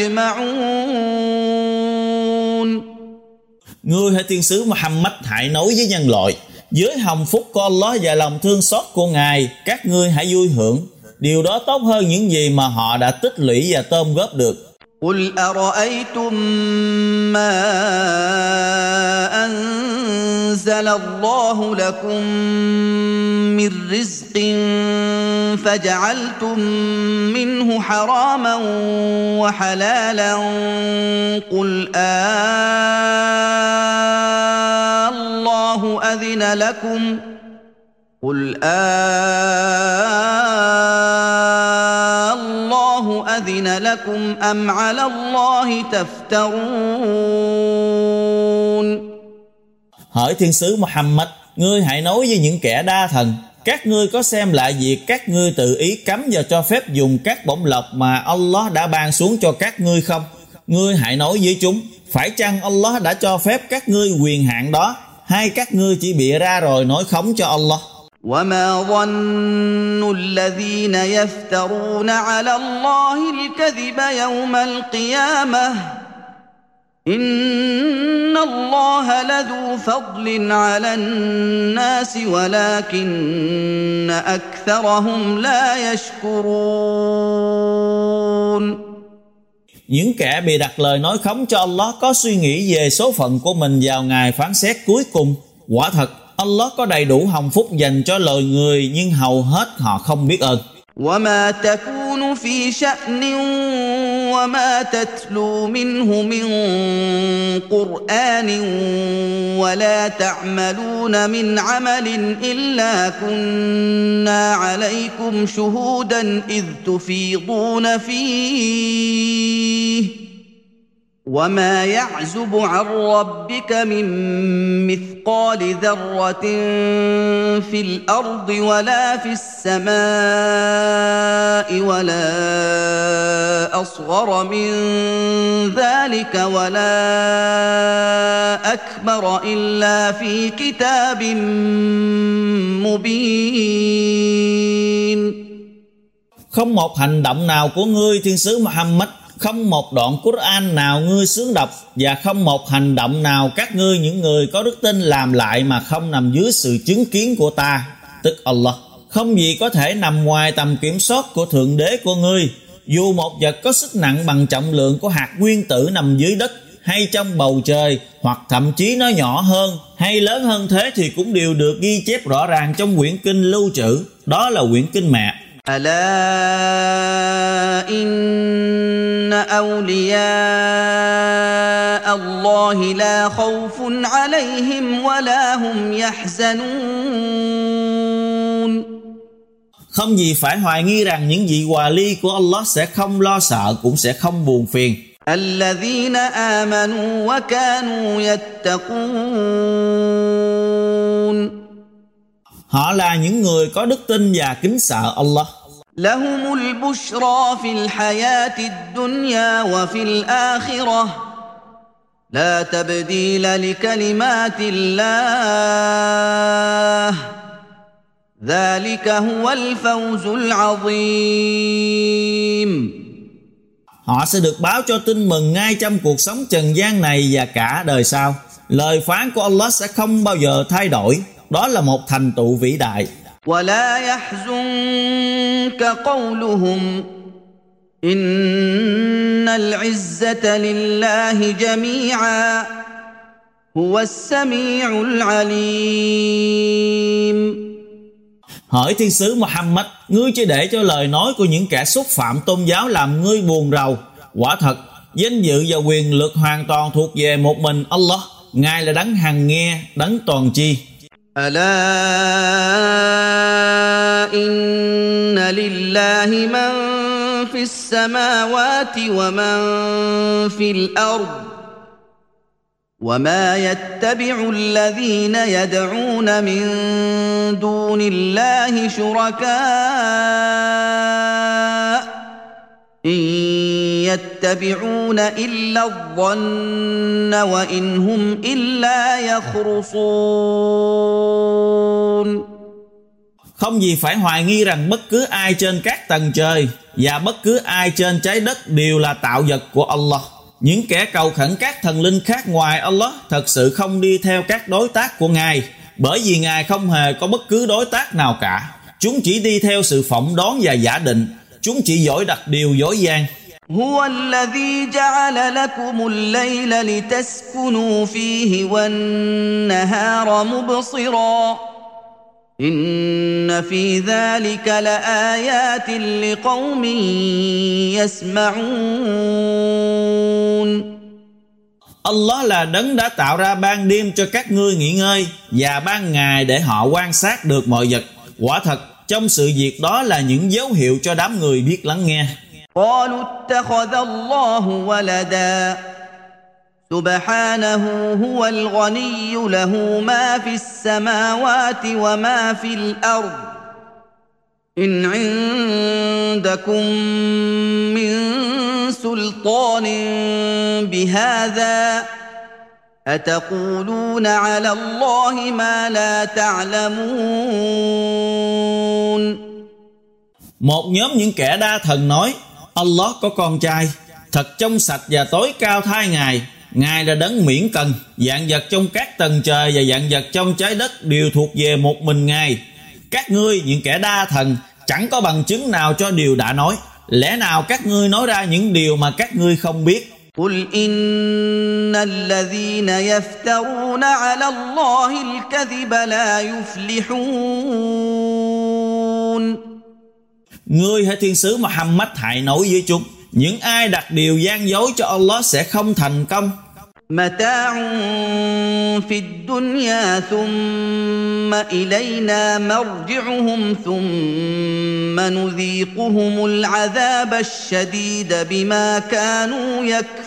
يجمعون. Ngươi hãy thiên sứ Muhammad hãy nói với nhân loại, với hồng phúc của Allah và lòng thương xót của Ngài, các ngươi hãy vui hưởng. Điều đó tốt hơn những gì mà họ đã tích lũy và tôm góp được. قل أرأيتم ما أنزل الله لكم من رزق فجعلتم منه حراما وحلالا قل الله أذن لكم الله أذن أذن لكم أم على الله تفترون. Hỡi thiên sứ Muhammad, ngươi hãy nói với những kẻ đa thần, các ngươi có xem lại việc các ngươi tự ý cấm và cho phép dùng các bổng lộc mà Allah đã ban xuống cho các ngươi không? Ngươi hãy nói với chúng, phải chăng Allah đã cho phép các ngươi quyền hạn đó, hay các ngươi chỉ bịa ra rồi nói khống cho Allah? وما ظن الذين يفترون على الله الكذب يوم القيامة إن الله لذو فضل على الناس ولكن أكثرهم لا يشكرون. Những kẻ bị đặt lời nói khống cho Allah có suy nghĩ về số phận của mình vào ngày phán xét cuối cùng. Quả thật, Allah có đầy đủ hồng phúc dành cho loài người, nhưng hầu hết họ không biết ơn. وما تكون في شأن وما تتلو منه من قرآن ولا تعملون من عمل إلا كنا عليكم شهودا إذ تفيضون فيه وما يعزب عن ربك من مثقال ذرة في الأرض ولا في السماء ولا أصغر من ذلك ولا أكبر إلا في كتاب مبين. Không một hành động nào của ngươi thiên sứ Muhammad, không một đoạn Quran nào ngươi xướng đọc, và không một hành động nào các ngươi những người có đức tin làm lại mà không nằm dưới sự chứng kiến của ta, tức Allah. Không gì có thể nằm ngoài tầm kiểm soát của Thượng Đế của ngươi. Dù một vật có sức nặng bằng trọng lượng của hạt nguyên tử nằm dưới đất hay trong bầu trời, hoặc thậm chí nó nhỏ hơn hay lớn hơn thế, thì cũng đều được ghi chép rõ ràng trong quyển kinh lưu trữ, đó là quyển kinh mẹ. ألا إن أولياء الله لا خوف عليهم ولا هم يحزنون. Không gì phải hoài nghi rằng những vị hòa ly của Allah sẽ không lo sợ, cũng sẽ không buồn phiền. الذين آمنوا وكانوا يتقون. Họ là những người có đức tin và kính sợ Allah. لهم البشرى في الحياة الدنيا وفي الآخرة لا تبديل لكلمات الله ذلك هو الفوز العظيم. Họ sẽ được báo cho tin mừng ngay trong cuộc sống trần gian này và cả đời sau. Lời phán của Allah sẽ không bao giờ thay đổi. Đó là một thành tựu vĩ đại. ولا يحزنك قولهم إن العزة لله جميعا هو السميع العليم. Hỡi thiên sứ Muhammad, ngươi chỉ để cho lời nói của những kẻ xúc phạm tôn giáo làm ngươi buồn rầu. Quả thật, danh dự và quyền lực hoàn toàn thuộc về một mình Allah. Ngài là đấng hằng nghe, đấng toàn tri. ألا إن لله من في السماوات ومن في الأرض وما يتبع الذين يدعون من دون الله شركاء إن يتبعون إلا الظن وإن هم إلا يخرصون. Không gì phải hoài nghi rằng bất cứ ai trên các tầng trời và bất cứ ai trên trái đất đều là tạo vật của Allah. Những kẻ cầu khẩn các thần linh khác ngoài Allah thật sự không đi theo các đối tác của Ngài, bởi vì Ngài không hề có bất cứ đối tác nào cả. Chúng chỉ đi theo sự phỏng đoán và giả định. Chúng chỉ giỏi đặt điều dối gian. هو الذي جعل لكم الليل لتسكنوا فيه والنهار مبصرا إن في ذلك لآيات لقوم يسمعون. Allah là đấng đã tạo ra ban đêm cho các ngươi nghỉ ngơi và ban ngày để họ quan sát được mọi vật. Quả thật, trong sự việc đó là những dấu hiệu cho đám người biết lắng nghe. قالوا اتخذ الله ولدا سبحانه هو الغني له ما في السماوات وما في الأرض إن عندكم من سلطان بهذا أتقولون على الله ما لا تعلمون. Một nhóm những kẻ đa thần nói: Allah có con trai, thật trong sạch và tối cao thay Ngài. Ngài là đấng miễn cần, vạn vật trong các tầng trời và vạn vật trong trái đất đều thuộc về một mình Ngài. Các ngươi những kẻ đa thần chẳng có bằng chứng nào cho điều đã nói. Lẽ nào các ngươi nói ra những điều mà các ngươi không biết? قل إن الذين يفترون على الله الكذب لا يفلحون. Ngươi hãy thiên sứ Muhammad hãy nói với chúng: những ai đặt điều gian dối cho Allah sẽ không thành công. متاع في الدنيا ثم إلينا مرجعهم ثم نذيقهم العذاب الشديد بما كانوا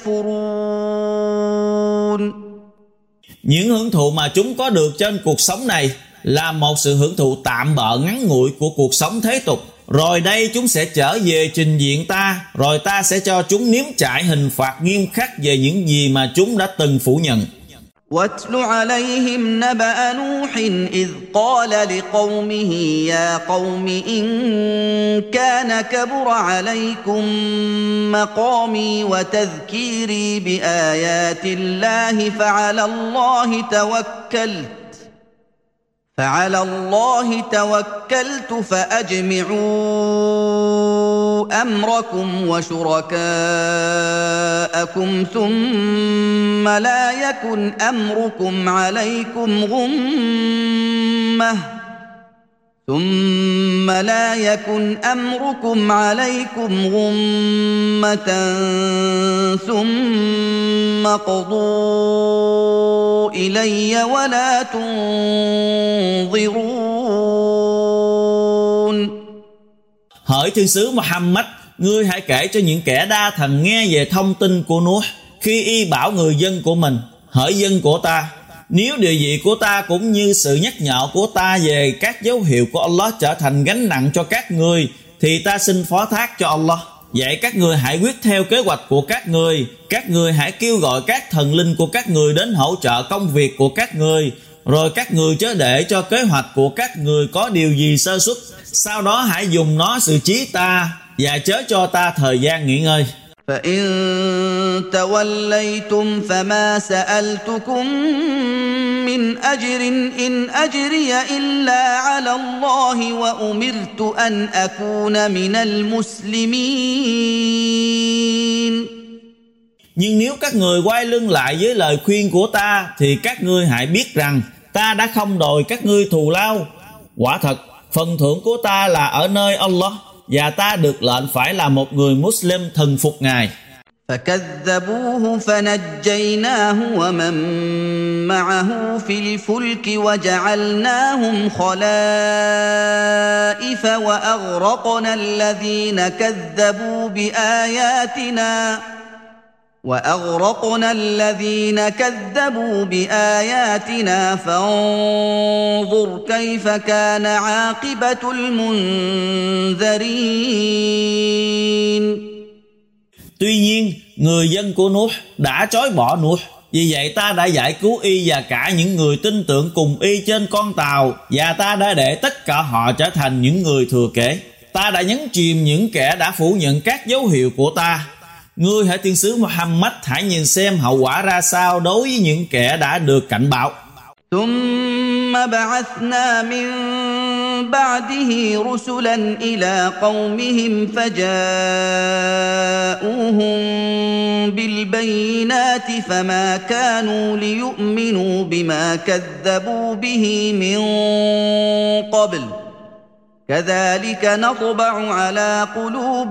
يكفرون. Những hưởng thụ mà chúng có được trên cuộc sống này là một sự hưởng thụ tạm bợ ngắn ngủi của cuộc sống thế tục. Rồi đây chúng sẽ trở về trình diện ta, rồi ta sẽ cho chúng nếm trải hình phạt nghiêm khắc về những gì mà chúng đã từng phủ nhận. وَاتْلُ عَلَيْهِمْ نَبَأَ نُوحٍ إِذْ قَالَ لِقَوْمِهِ يَا قَوْمِ إِنْ كَانَ كَبُرَ عَلَيْكُمْ مَقَامِي وَتَذْكِيرِي بِآيَاتِ اللَّهِ فعلى الله توكلت فأجمعوا أمركم وشركاءكم ثم لا يكن أمركم عليكم غمة ثم قضوا إلي ولا تنظرون. Hỡi thiên sứ Muhammad, ngươi hãy kể cho những kẻ đa thần nghe về thông tin của Nuh khi y bảo người dân của mình: hỡi dân của ta, nếu địa vị của ta cũng như sự nhắc nhở của ta về các dấu hiệu của Allah trở thành gánh nặng cho các ngươi, thì ta xin phó thác cho Allah. Vậy các ngươi hãy quyết theo kế hoạch của các ngươi hãy kêu gọi các thần linh của các ngươi đến hỗ trợ công việc của các ngươi, rồi các ngươi chớ để cho kế hoạch của các ngươi có điều gì sơ suất. Sau đó hãy dùng nó xử trí ta và chớ cho ta thời gian nghỉ ngơi. فإن توليتم فما سألتكم من أجر إن أجري إلا على الله وأمرت أن أكون من المسلمين. Nhưng nếu các người quay lưng lại với lời khuyên của ta thì các ngươi hãy biết rằng ta đã không đòi các ngươi thù lao. Quả thật, phần thưởng của ta là ở nơi Allah, và ta được lệnh phải là một người Muslim thần phục Ngài. فكذبوه فنجيناه ومن معه في الفلك وجعلناهم خلائف وأغرقنا الذين كذبوا بآياتنا فانظر كيف كان عاقبة المنذرين. Tuy nhiên, người dân của Nuh đã chối bỏ Nuh. Vì vậy ta đã giải cứu y và cả những người tin tưởng cùng y trên con tàu, và ta đã để tất cả họ trở thành những người thừa kế. Ta đã nhấn chìm những kẻ đã phủ nhận các dấu hiệu của ta. Ngươi hãy thiên sứ Muhammad hãy nhìn xem hậu quả ra sao đối với những kẻ đã được cảnh báo. ثم بعثنا من بعده رسلا إلى قومهم فجاءوهم بالبينات فما كانوا ليؤمنوا بما كذبوا به من قبل كذلك نطبع على قلوب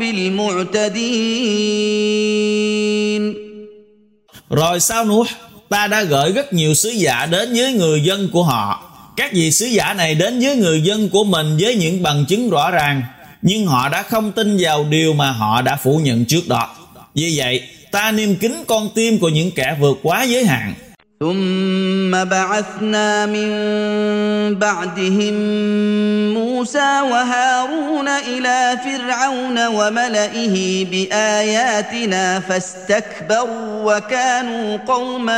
المعتدين. Rồi sau Nuh, ta đã gửi rất nhiều sứ giả đến với người dân của họ. Các vị sứ giả này đến với người dân của mình với những bằng chứng rõ ràng, nhưng họ đã không tin vào điều mà họ đã phủ nhận trước đó. Vì vậy, ta niêm kính con tim của những kẻ vượt quá giới hạn. ثم بعثنا من بعدهم موسى وهارون إلى فرعون وملئه بآياتنا فاستكبروا وكانوا قوما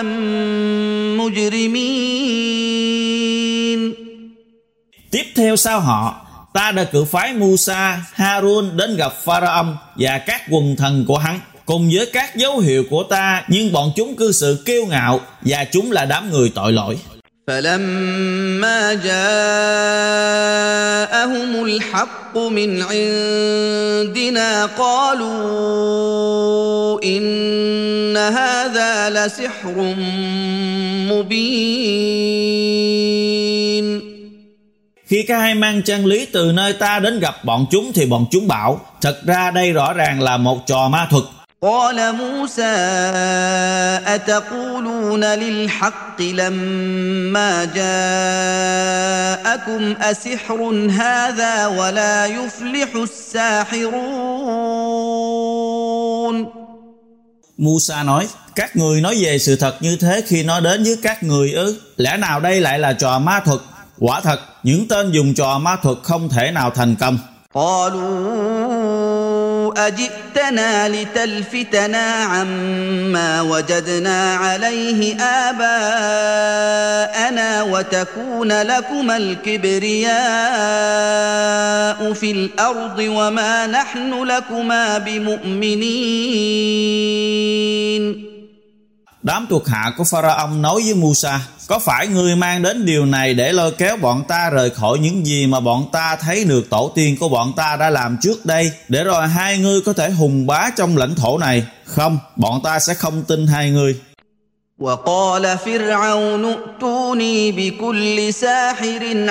مجرمين. Tiếp theo sau họ, ta đã cử phái Musa, Harun đến gặp Pharaoh và các quần thần của hắn, cùng với các dấu hiệu của ta, nhưng bọn chúng cư xử kiêu ngạo và chúng là đám người tội lỗi. فلما جاءهم الحق من عندنا قالوا إن هذا لسحر مبين. Khi cả hai mang chân lý từ nơi ta đến gặp bọn chúng thì bọn chúng bảo, thật ra đây rõ ràng là một trò ma thuật. قال موسى أتقولون للحق لما جاءكم أسحر هذا ولا يفلح الساحرون. Musa nói, các người nói về sự thật như thế khi nó đến với các người ư? Lẽ nào đây lại là trò ma thuật? Quả thật, những tên dùng trò ma thuật không thể nào thành công. أجئتنا لتلفتنا عما وجدنا عليه آباءنا وتكون لكما الكبرياء في الأرض وما نحن لكما بمؤمنين. Đám thuộc hạ của Pharaoh nói với Musa, có phải ngươi mang đến điều này để lôi kéo bọn ta rời khỏi những gì mà bọn ta thấy được tổ tiên của bọn ta đã làm trước đây, để rồi hai ngươi có thể hùng bá trong lãnh thổ này? Không, bọn ta sẽ không tin hai ngươi. وقال فرعون ائتوني بكل ساحر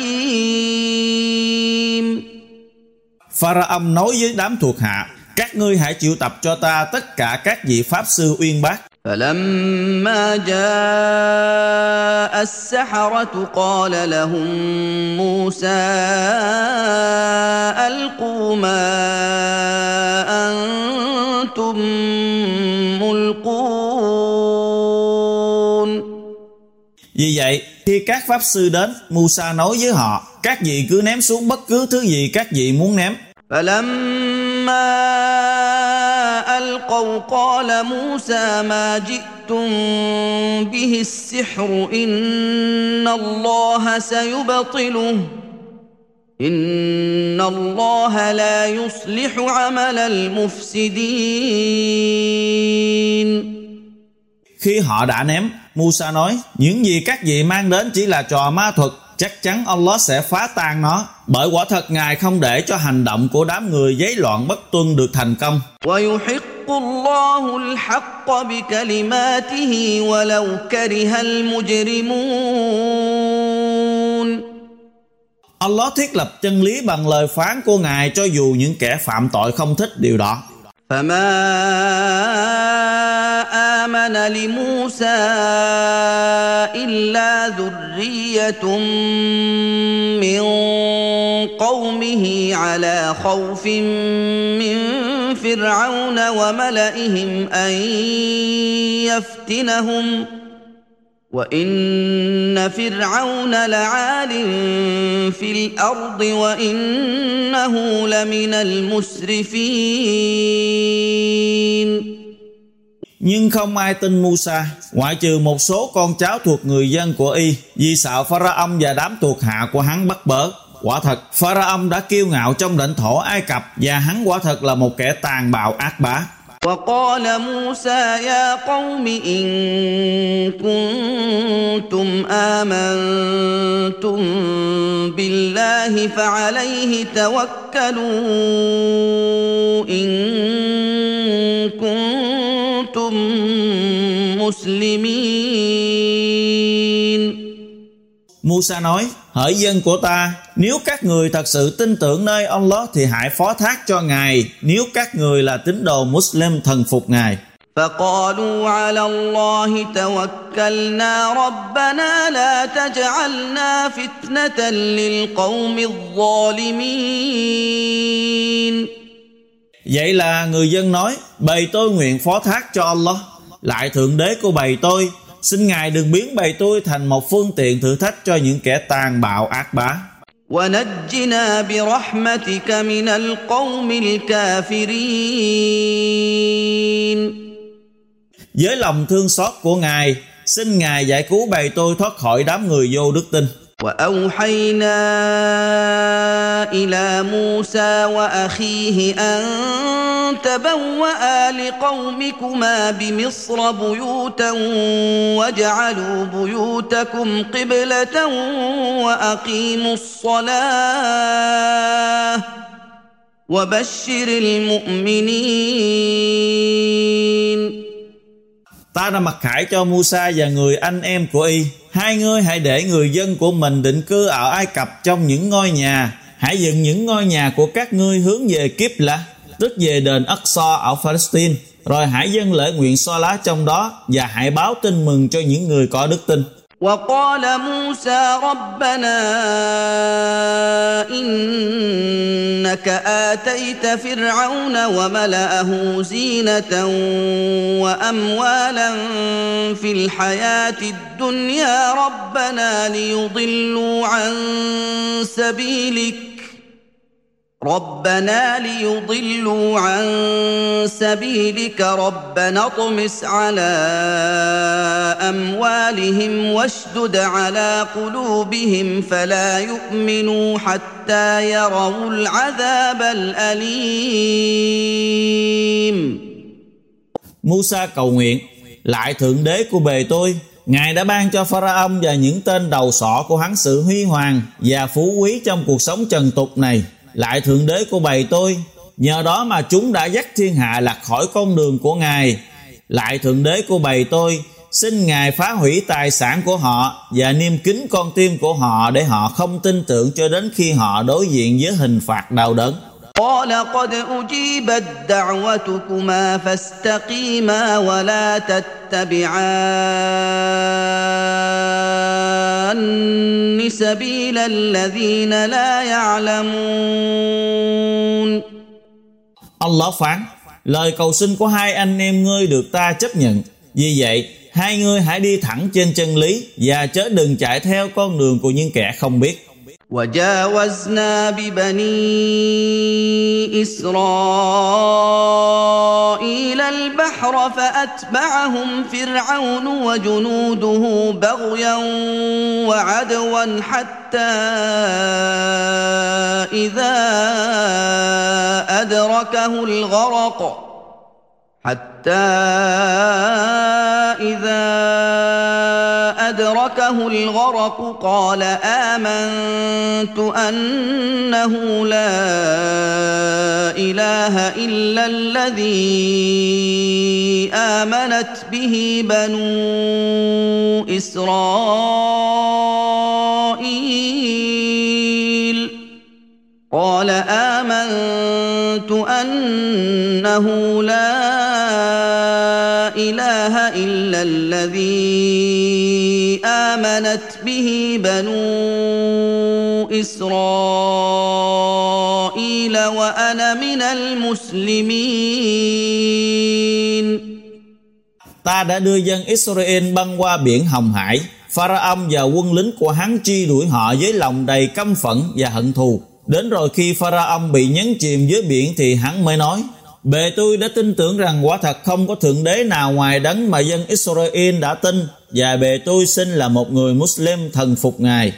عليم. Pharaoh nói với đám thuộc hạ, các ngươi hãy triệu tập cho ta tất cả các vị pháp sư uyên bác. فلما جاء السحرة قال لهم موسى ألقوا ما أنتم ملقون. Vì vậy, khi các pháp sư đến, Musa nói với họ, các vị cứ ném xuống bất cứ thứ gì các vị muốn ném. فلما ألقوا قال موسى ما جئتم به السحر إن الله سيبطله إن الله لا يصلح عمل المفسدين. Khi họ đã ném, Musa nói, những gì các vị mang đến chỉ là trò ma thuật, chắc chắn Allah sẽ phá tan nó, bởi quả thật Ngài không để cho hành động của đám người giấy loạn bất tuân được thành công. وَيُحِقُّ اللَّهُ الْحَقَّ بِكَلِمَاتِهِ وَلَوْ كَرِهَ الْمُجْرِمُونَ. Allah thiết lập chân lý bằng lời phán của Ngài cho dù những kẻ phạm tội không thích điều đó. فما آمن لموسى إلا ذرية من قومه على خوف من فرعون وملئهم أن يفتنهم وإن فرعون لعال في الأرض وإنه لمن المسرفين. Nhưng không ai tin Musa, ngoại trừ một số con cháu thuộc người dân của y, vì sợ Pharaoh và đám thuộc hạ của hắn bắt bớ. Quả thật, Pharaoh đã kiêu ngạo trong lãnh thổ Ai Cập và hắn quả thật là một kẻ tàn bạo ác bá. وقال موسى يا قوم إن كنتم آمنتم بالله فعليه توكلوا إن كنتم مسلمين. Musa nói, hỡi dân của ta, nếu các người thật sự tin tưởng nơi Allah thì hãy phó thác cho Ngài, nếu các người là tín đồ Muslim thần phục Ngài. فقالوا على الله توكلنا ربنا لا تجعلنا فتنة للقوم الظالمين. Vậy là người dân nói: bầy tôi nguyện phó thác cho Allah, lại Thượng Đế của bầy tôi, xin Ngài đừng biến bầy tôi thành một phương tiện thử thách cho những kẻ tàn bạo ác bá. وَنَجِّنَا بِرَحْمَتِكَ مِنَ الْقَوْمِ الْكَافِرِينَ. Với lòng thương xót của Ngài, xin Ngài giải cứu bầy tôi thoát khỏi đám người vô đức tin. وَأَوْحَيْنَا إِلَى مُوسَى وَأَخِيهِ أَن تَبَوَّآ لِقَوْمِكُمَا بِمِصْرَ بُيُوتًا وَاجْعَلُوا بُيُوتَكُمْ قِبْلَةً وَأَقِيمُوا الصَّلَاةَ وَبَشِّرِ الْمُؤْمِنِينَ. Ta đã mặc khải cho Musa và người anh em của y: hai ngươi hãy để người dân của mình định cư ở Ai Cập trong những ngôi nhà. Hãy dựng những ngôi nhà của các ngươi hướng về Kibla, tức về đền Aqsa ở Palestine. Rồi hãy dâng lễ nguyện Salat trong đó, và hãy báo tin mừng cho những người có đức tin. وقال موسى ربنا إنك آتيت فرعون وملأه زينة وأموالا في الحياة الدنيا ربنا ليضلوا عن سبيلك ربنا اطمس على أموالهم واشدد على قلوبهم فلا يؤمنوا حتى يروا العذاب الأليم. Musa cầu nguyện: lại Thượng Đế của bề tôi, Ngài đã ban cho Pharaoh và những tên đầu sọ của hắn sự huy hoàng và phú quý trong cuộc sống trần tục này. Lại Thượng Đế của bầy tôi, nhờ đó mà chúng đã dắt thiên hạ lạc khỏi con đường của Ngài. Lại Thượng Đế của bầy tôi, xin Ngài phá hủy tài sản của họ và niêm kín con tim của họ để họ không tin tưởng cho đến khi họ đối diện với hình phạt đau đớn. قال قد أجيبت دعوتكما فاستقيما ولا تتبعان سبيل الذين لا يعلمون. Allah phán: lời cầu xin của hai anh em ngươi được ta chấp nhận. Vì vậy, hai ngươi hãy đi thẳng trên chân lý và chớ đừng chạy theo con đường của những kẻ không biết. وجاوزنا ببني إسرائيل البحر فأتبعهم فرعون وجنوده بغيا وعدوا حتى إذا أدركه الغرق قال آمنت أنه لا إله إلا الذي آمنت به بنو إسرائيل قال آمنت أنه لا إله إلا الذي آمنت به بنو إسرائيل وأنا من المسلمين. Ta đã đưa dân Israel băng qua biển Hồng Hải. Pharaoh và quân lính của hắn truy đuổi họ với lòng đầy căm phẫn và hận thù. Đến rồi khi Pharaoh bị nhấn chìm dưới biển thì hắn mới nói: bề tôi đã tin tưởng rằng quả thật không có thượng đế nào ngoài đấng mà dân Israel đã tin, và bề tôi xin là một người Muslim thần phục Ngài.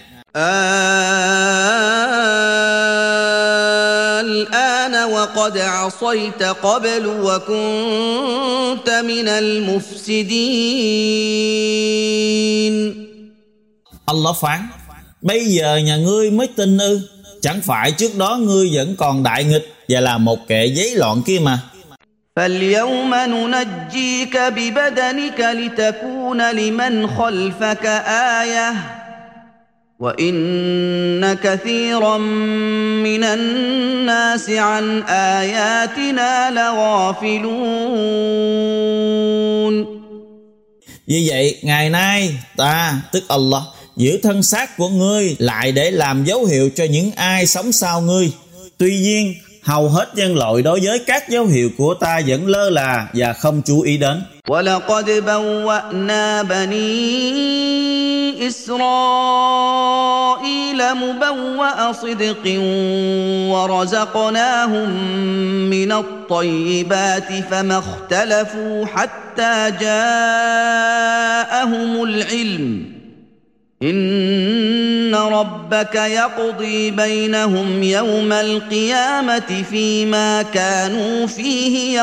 الآن وقد عصيت قبل وكنت من المفسدين. Allah phán: bây giờ nhà ngươi mới tin ư? Chẳng phải trước đó ngươi vẫn còn đại nghịch và là một kẻ giấy loạn kia mà. فَالْيَوْمَ نُنَجِّيكَ بِبَدَنِكَ لِتَكُونَ لِمَنْ خَلْفَكَ آيَةً وَإِنَّ كَثِيرًا مِّنَ النَّاسِ عَنْ آيَاتِنَا لَغَافِلُونَ. Vì vậy, ngày nay ta, tức Allah, giữ thân xác của ngươi lại để làm dấu hiệu cho những ai sống sau ngươi. Tuy nhiên, hầu hết nhân loại đối với các dấu hiệu của ta vẫn lơ là và không chú ý đến. وَلَقَدْ بَوَّأْنَا بَنِي إِسْرَائِيلَ مُبَوَّأَ صِدْقٍ وَرَزَقْنَاهُم مِّنَ الطَّيِّبَاتِ فَمَا اخْتَلَفُوا حَتَّىٰ جَاءَهُمُ الْعِلْمُ إِنَّ رَبَّكَ يَقْضِي بَيْنَهُمْ يَوْمَ الْقِيَامَةِ فِيمَا كَانُوا فِيهِ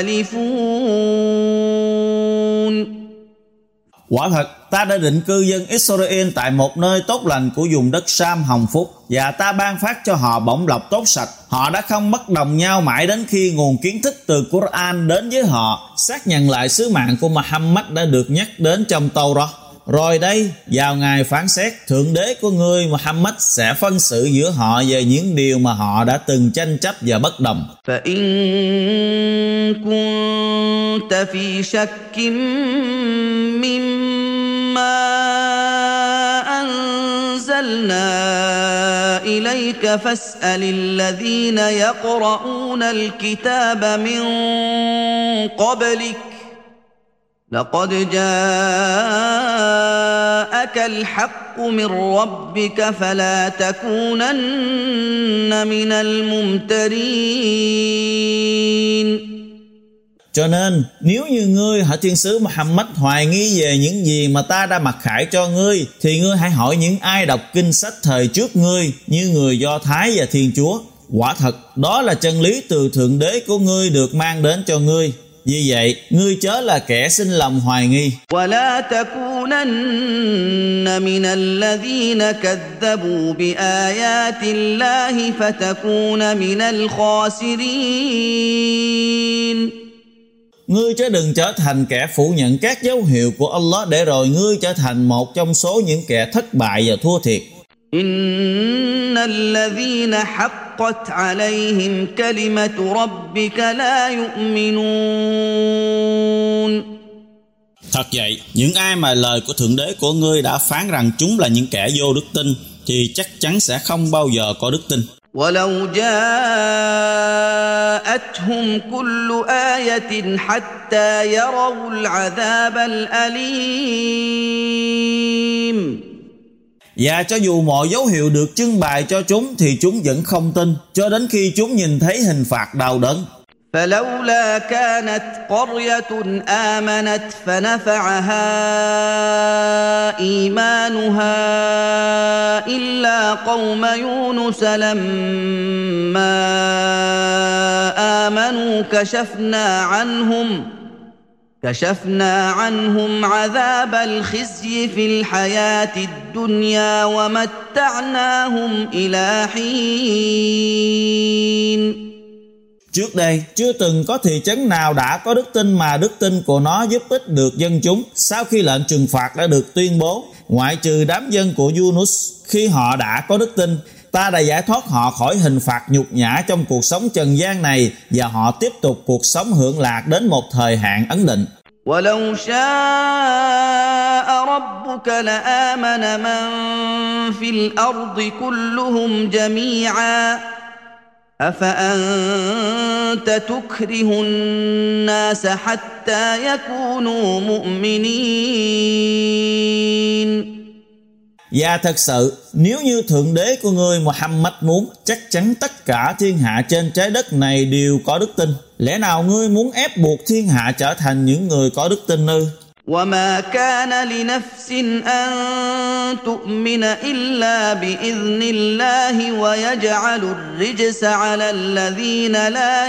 يَخْتَلِفُونَ. Quả thật, ta đã định cư dân Israel tại một nơi tốt lành của vùng đất Sam hồng phúc, và ta ban phát cho họ bổng lộc tốt sạch. Họ đã không bất đồng nhau mãi đến khi nguồn kiến thức từ Quran đến với họ, xác nhận lại sứ mạng của Muhammad đã được nhắc đến trong Taurat. Rồi đây, vào ngày phán xét, Thượng Đế của ngươi Muhammad sẽ phân xử giữa họ về những điều mà họ đã từng tranh chấp và bất đồng. فَإِن كُنتَ فِي شَكٍّ مِّمَّا أَنزَلْنَا إِلَيْكَ فَاسْأَلِ الَّذِينَ يَقْرَؤُونَ الْكِتَابَ مِن قَبْلِكَ لقد جاءك الحق من ربك فلا تكونن من الممترين. Cho nên, nếu như ngươi hỡi thiên sứ Muhammad hoài nghi về những gì mà ta đã mặc khải cho ngươi, thì ngươi hãy hỏi những ai đọc kinh sách thời trước ngươi, như người Do Thái và Thiên Chúa. Quả thật, đó là chân lý từ Thượng Đế của ngươi được mang đến cho ngươi. Vì vậy, ngươi chớ là kẻ sinh lòng hoài nghi. وَلَا تَكُونَنَّ مِنَ الَّذِينَ كَذَّبُوا بِآيَاتِ اللَّهِ فَتَكُونَ مِنَ الْخَاسِرِينَ. Ngươi chớ đừng trở thành kẻ phủ nhận các dấu hiệu của Allah để rồi ngươi trở thành một trong số những kẻ thất bại và thua thiệt. إِنَّ الَّذِينَ حَقَّتْ عَلَيْهِمْ كَلِمَةُ رَبِّكَ لَا يُؤْمِنُونَ. Thật vậy, những ai mà lời của Thượng Đế của ngươi đã phán rằng chúng là những kẻ vô đức tin, thì chắc chắn sẽ không bao giờ có đức tin. وَلَوْ جَاءَتْهُمْ كُلُّ آيَةٍ حَتَّى يَرَوُا الْعَذَابَ الْأَلِيمَ. Và cho dù mọi dấu hiệu được trưng bày cho chúng thì chúng vẫn không tin, cho đến khi chúng nhìn thấy hình phạt đau đớn. فلولا كانت قرية آمنت فنفعها إيمانها إلا قوم يونس لما آمنوا كشفنا عنهم عذاب الخزي في الحياة الدنيا ومتعناهم إلى حين. Trước đây, chưa từng có thị trấn nào đã có đức tin mà đức tin của nó giúp ích được dân chúng sau khi lệnh trừng phạt đã được tuyên bố, ngoại trừ đám dân của Yunus. Khi họ đã có đức tin, ta đã giải thoát họ khỏi hình phạt nhục nhã trong cuộc sống trần gian này, và họ tiếp tục cuộc sống hưởng lạc đến một thời hạn ấn định. وَلَوْ شَاءَ رَبُّكَ لَآمَنَ مَن فِي الْأَرْضِ كُلُّهُمْ جَمِيعًا أَفَأَنتَ تُكْرِهُ النَّاسَ حَتَّى يَكُونُوا مُؤْمِنِينَ. Và thật sự, nếu như Thượng Đế của ngươi Muhammad muốn, chắc chắn tất cả thiên hạ trên trái đất này đều có đức tin. Lẽ nào ngươi muốn ép buộc thiên hạ trở thành những người có đức tin ư? وَمَا كَانَ لِنَفْسٍ أَن تُؤْمِنَ إِلَّا بِإِذْنِ اللَّهِ وَيَجْعَلُ الرِّجْسَ عَلَى الَّذِينَ لَا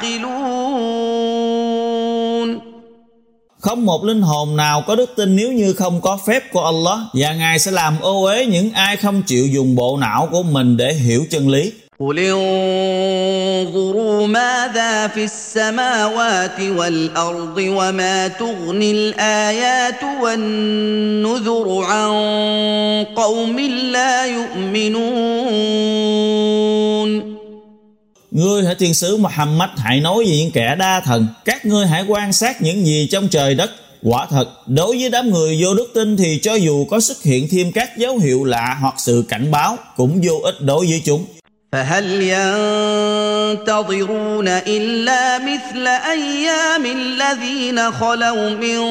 يَعْقِلُونَ. Không một linh hồn nào có đức tin nếu như không có phép của Allah, và Ngài sẽ làm ô uế những ai không chịu dùng bộ não của mình để hiểu chân lý. قل انظروا ماذا في السماوات والأرض وما تغني الآيات والنذر عن قوم لا يؤمنون. Ngươi hãy thiên sứ Muhammad hãy nói với những kẻ đa thần, các ngươi hãy quan sát những gì trong trời đất. Quả thật, đối với đám người vô đức tin thì cho dù có xuất hiện thêm các dấu hiệu lạ hoặc sự cảnh báo cũng vô ích đối với chúng. فهل ينتظرون إلا مثل أيام الذين خلوا من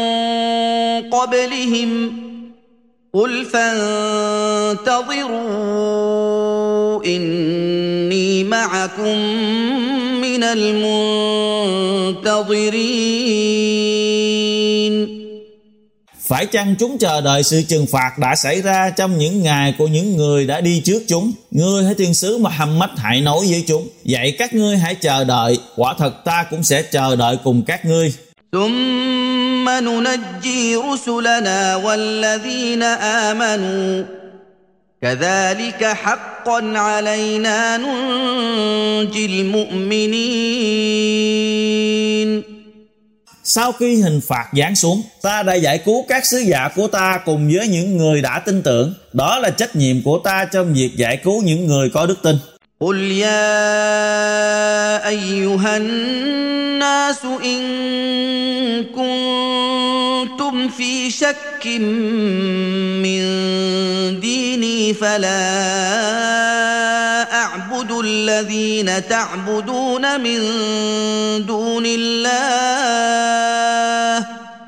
قبلهم قل فانتظروا إني معكم من المنتظرين. Phải chăng chúng chờ đợi sự trừng phạt đã xảy ra trong những ngày của những người đã đi trước chúng? Ngươi hãy thiên sứ Muhammad hãy nói với chúng, vậy các ngươi hãy chờ đợi, quả thật ta cũng sẽ chờ đợi cùng các ngươi. ثم ننجي رسلنا والذين آمنوا كذلك حقا علينا ننجي المؤمنين. Sau khi hình phạt giáng xuống, ta đã giải cứu các sứ giả của ta cùng với những người đã tin tưởng. Đó là trách nhiệm của ta trong việc giải cứu những người có đức tin. قل يا أيها الناس إن كنتم في شك من ديني فلا أعبد الذين تعبدون من دون الله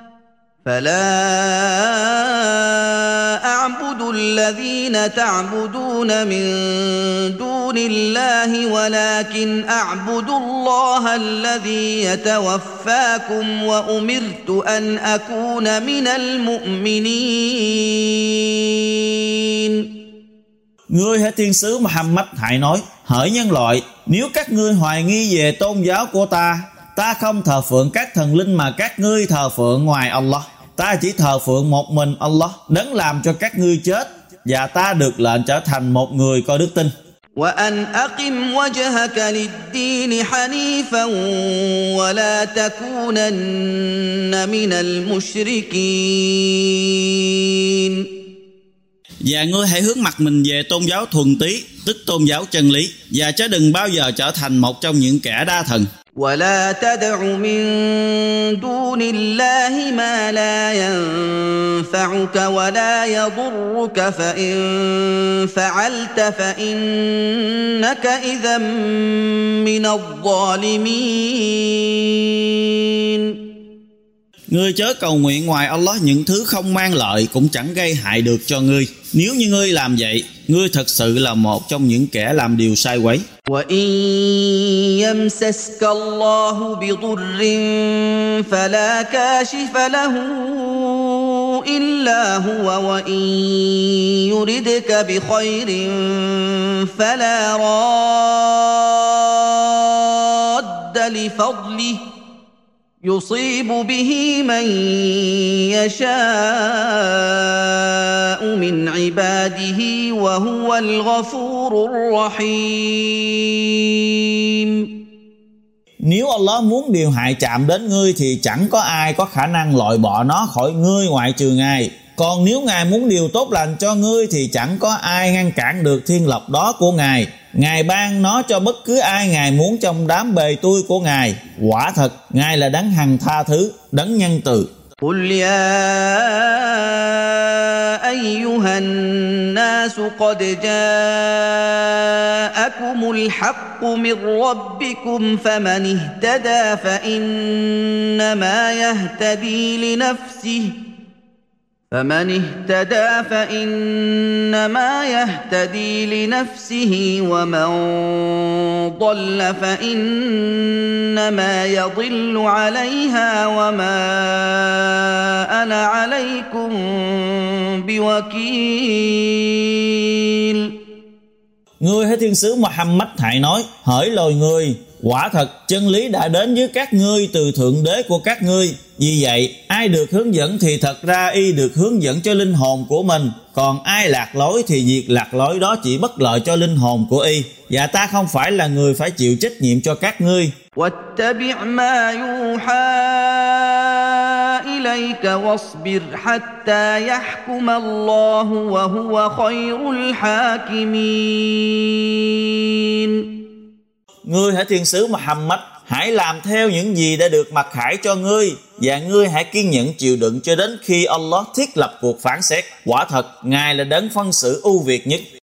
ولكن أعبد الله الذي يتوفاكم وأمرت أن أكون من المؤمنين. Ngươi hãy thiên sứ Muhammad hãy nói, hỡi nhân loại, nếu các ngươi hoài nghi về tôn giáo của ta không thờ phượng các thần linh mà các ngươi thờ phượng ngoài Allah. Ta chỉ thờ phượng một mình Allah, đấng làm cho các ngươi chết, và ta được lệnh trở thành một người có đức tin. وأن أقم وجهك للدين حنيفا ولا تكونن من المشركين. Và ngươi hãy hướng mặt mình về tôn giáo thuần túy, tức tôn giáo chân lý, và chớ đừng bao giờ trở thành một trong những kẻ đa thần. ولا تدع من دون الله ما لا ينفعك ولا يضرك فإن فعلت فإنك إذا من الظالمين. Ngươi chớ cầu nguyện ngoài Allah những thứ không mang lợi cũng chẳng gây hại được cho ngươi. Nếu như ngươi làm vậy, ngươi thật sự là một trong những kẻ làm điều sai quấy. وَإِن يَمْسَسْكَ اللَّهُ بِضُرٍّ فَلَا كَاشِفَ لَهُ إِلَّا هُوَ وَإِن يُرِدْكَ بِخَيْرٍ فَلَا رَادَّ لِفَضْلِهِ يصيب به من يشاء من عباده وهو الغفور الرحيم. Nếu Allah muốn điều hại chạm đến ngươi thì chẳng có ai có khả năng loại bỏ nó khỏi ngươi ngoại trừ Ngài. Còn nếu Ngài muốn điều tốt lành cho ngươi thì chẳng có ai ngăn cản được thiên lộc đó của Ngài. Ngài ban nó cho bất cứ ai Ngài muốn trong đám bề tôi của Ngài. Quả thật, Ngài là đấng hằng tha thứ, đấng nhân từ. قل يا أيها الناس قد جاءكم الحق من ربكم فمن اهتدى فإنما يهتدي لنفسه ومن ضل فإنما يضل عليها وما أنا عليكم بوكيل. Ngươi hãy thiên sứ Muhammad hãy nói, hỡi loài người, Quả thật chân lý đã đến với các ngươi từ Thượng Đế của các ngươi. Vì vậy ai được hướng dẫn thì thật ra y được hướng dẫn cho linh hồn của mình, còn ai lạc lối thì việc lạc lối đó chỉ bất lợi cho linh hồn của y, và ta không phải là người phải chịu trách nhiệm cho các ngươi. واتبع ما يوحى إليك واصبر حتى يحكم الله وهو خير الحاكمين. Ngươi hãy thiên sứ Muhammad, hãy làm theo những gì đã được mặc khải cho ngươi, và ngươi hãy kiên nhẫn chịu đựng cho đến khi Allah thiết lập cuộc phán xét. Quả thật Ngài là đấng phân xử ưu việt nhất.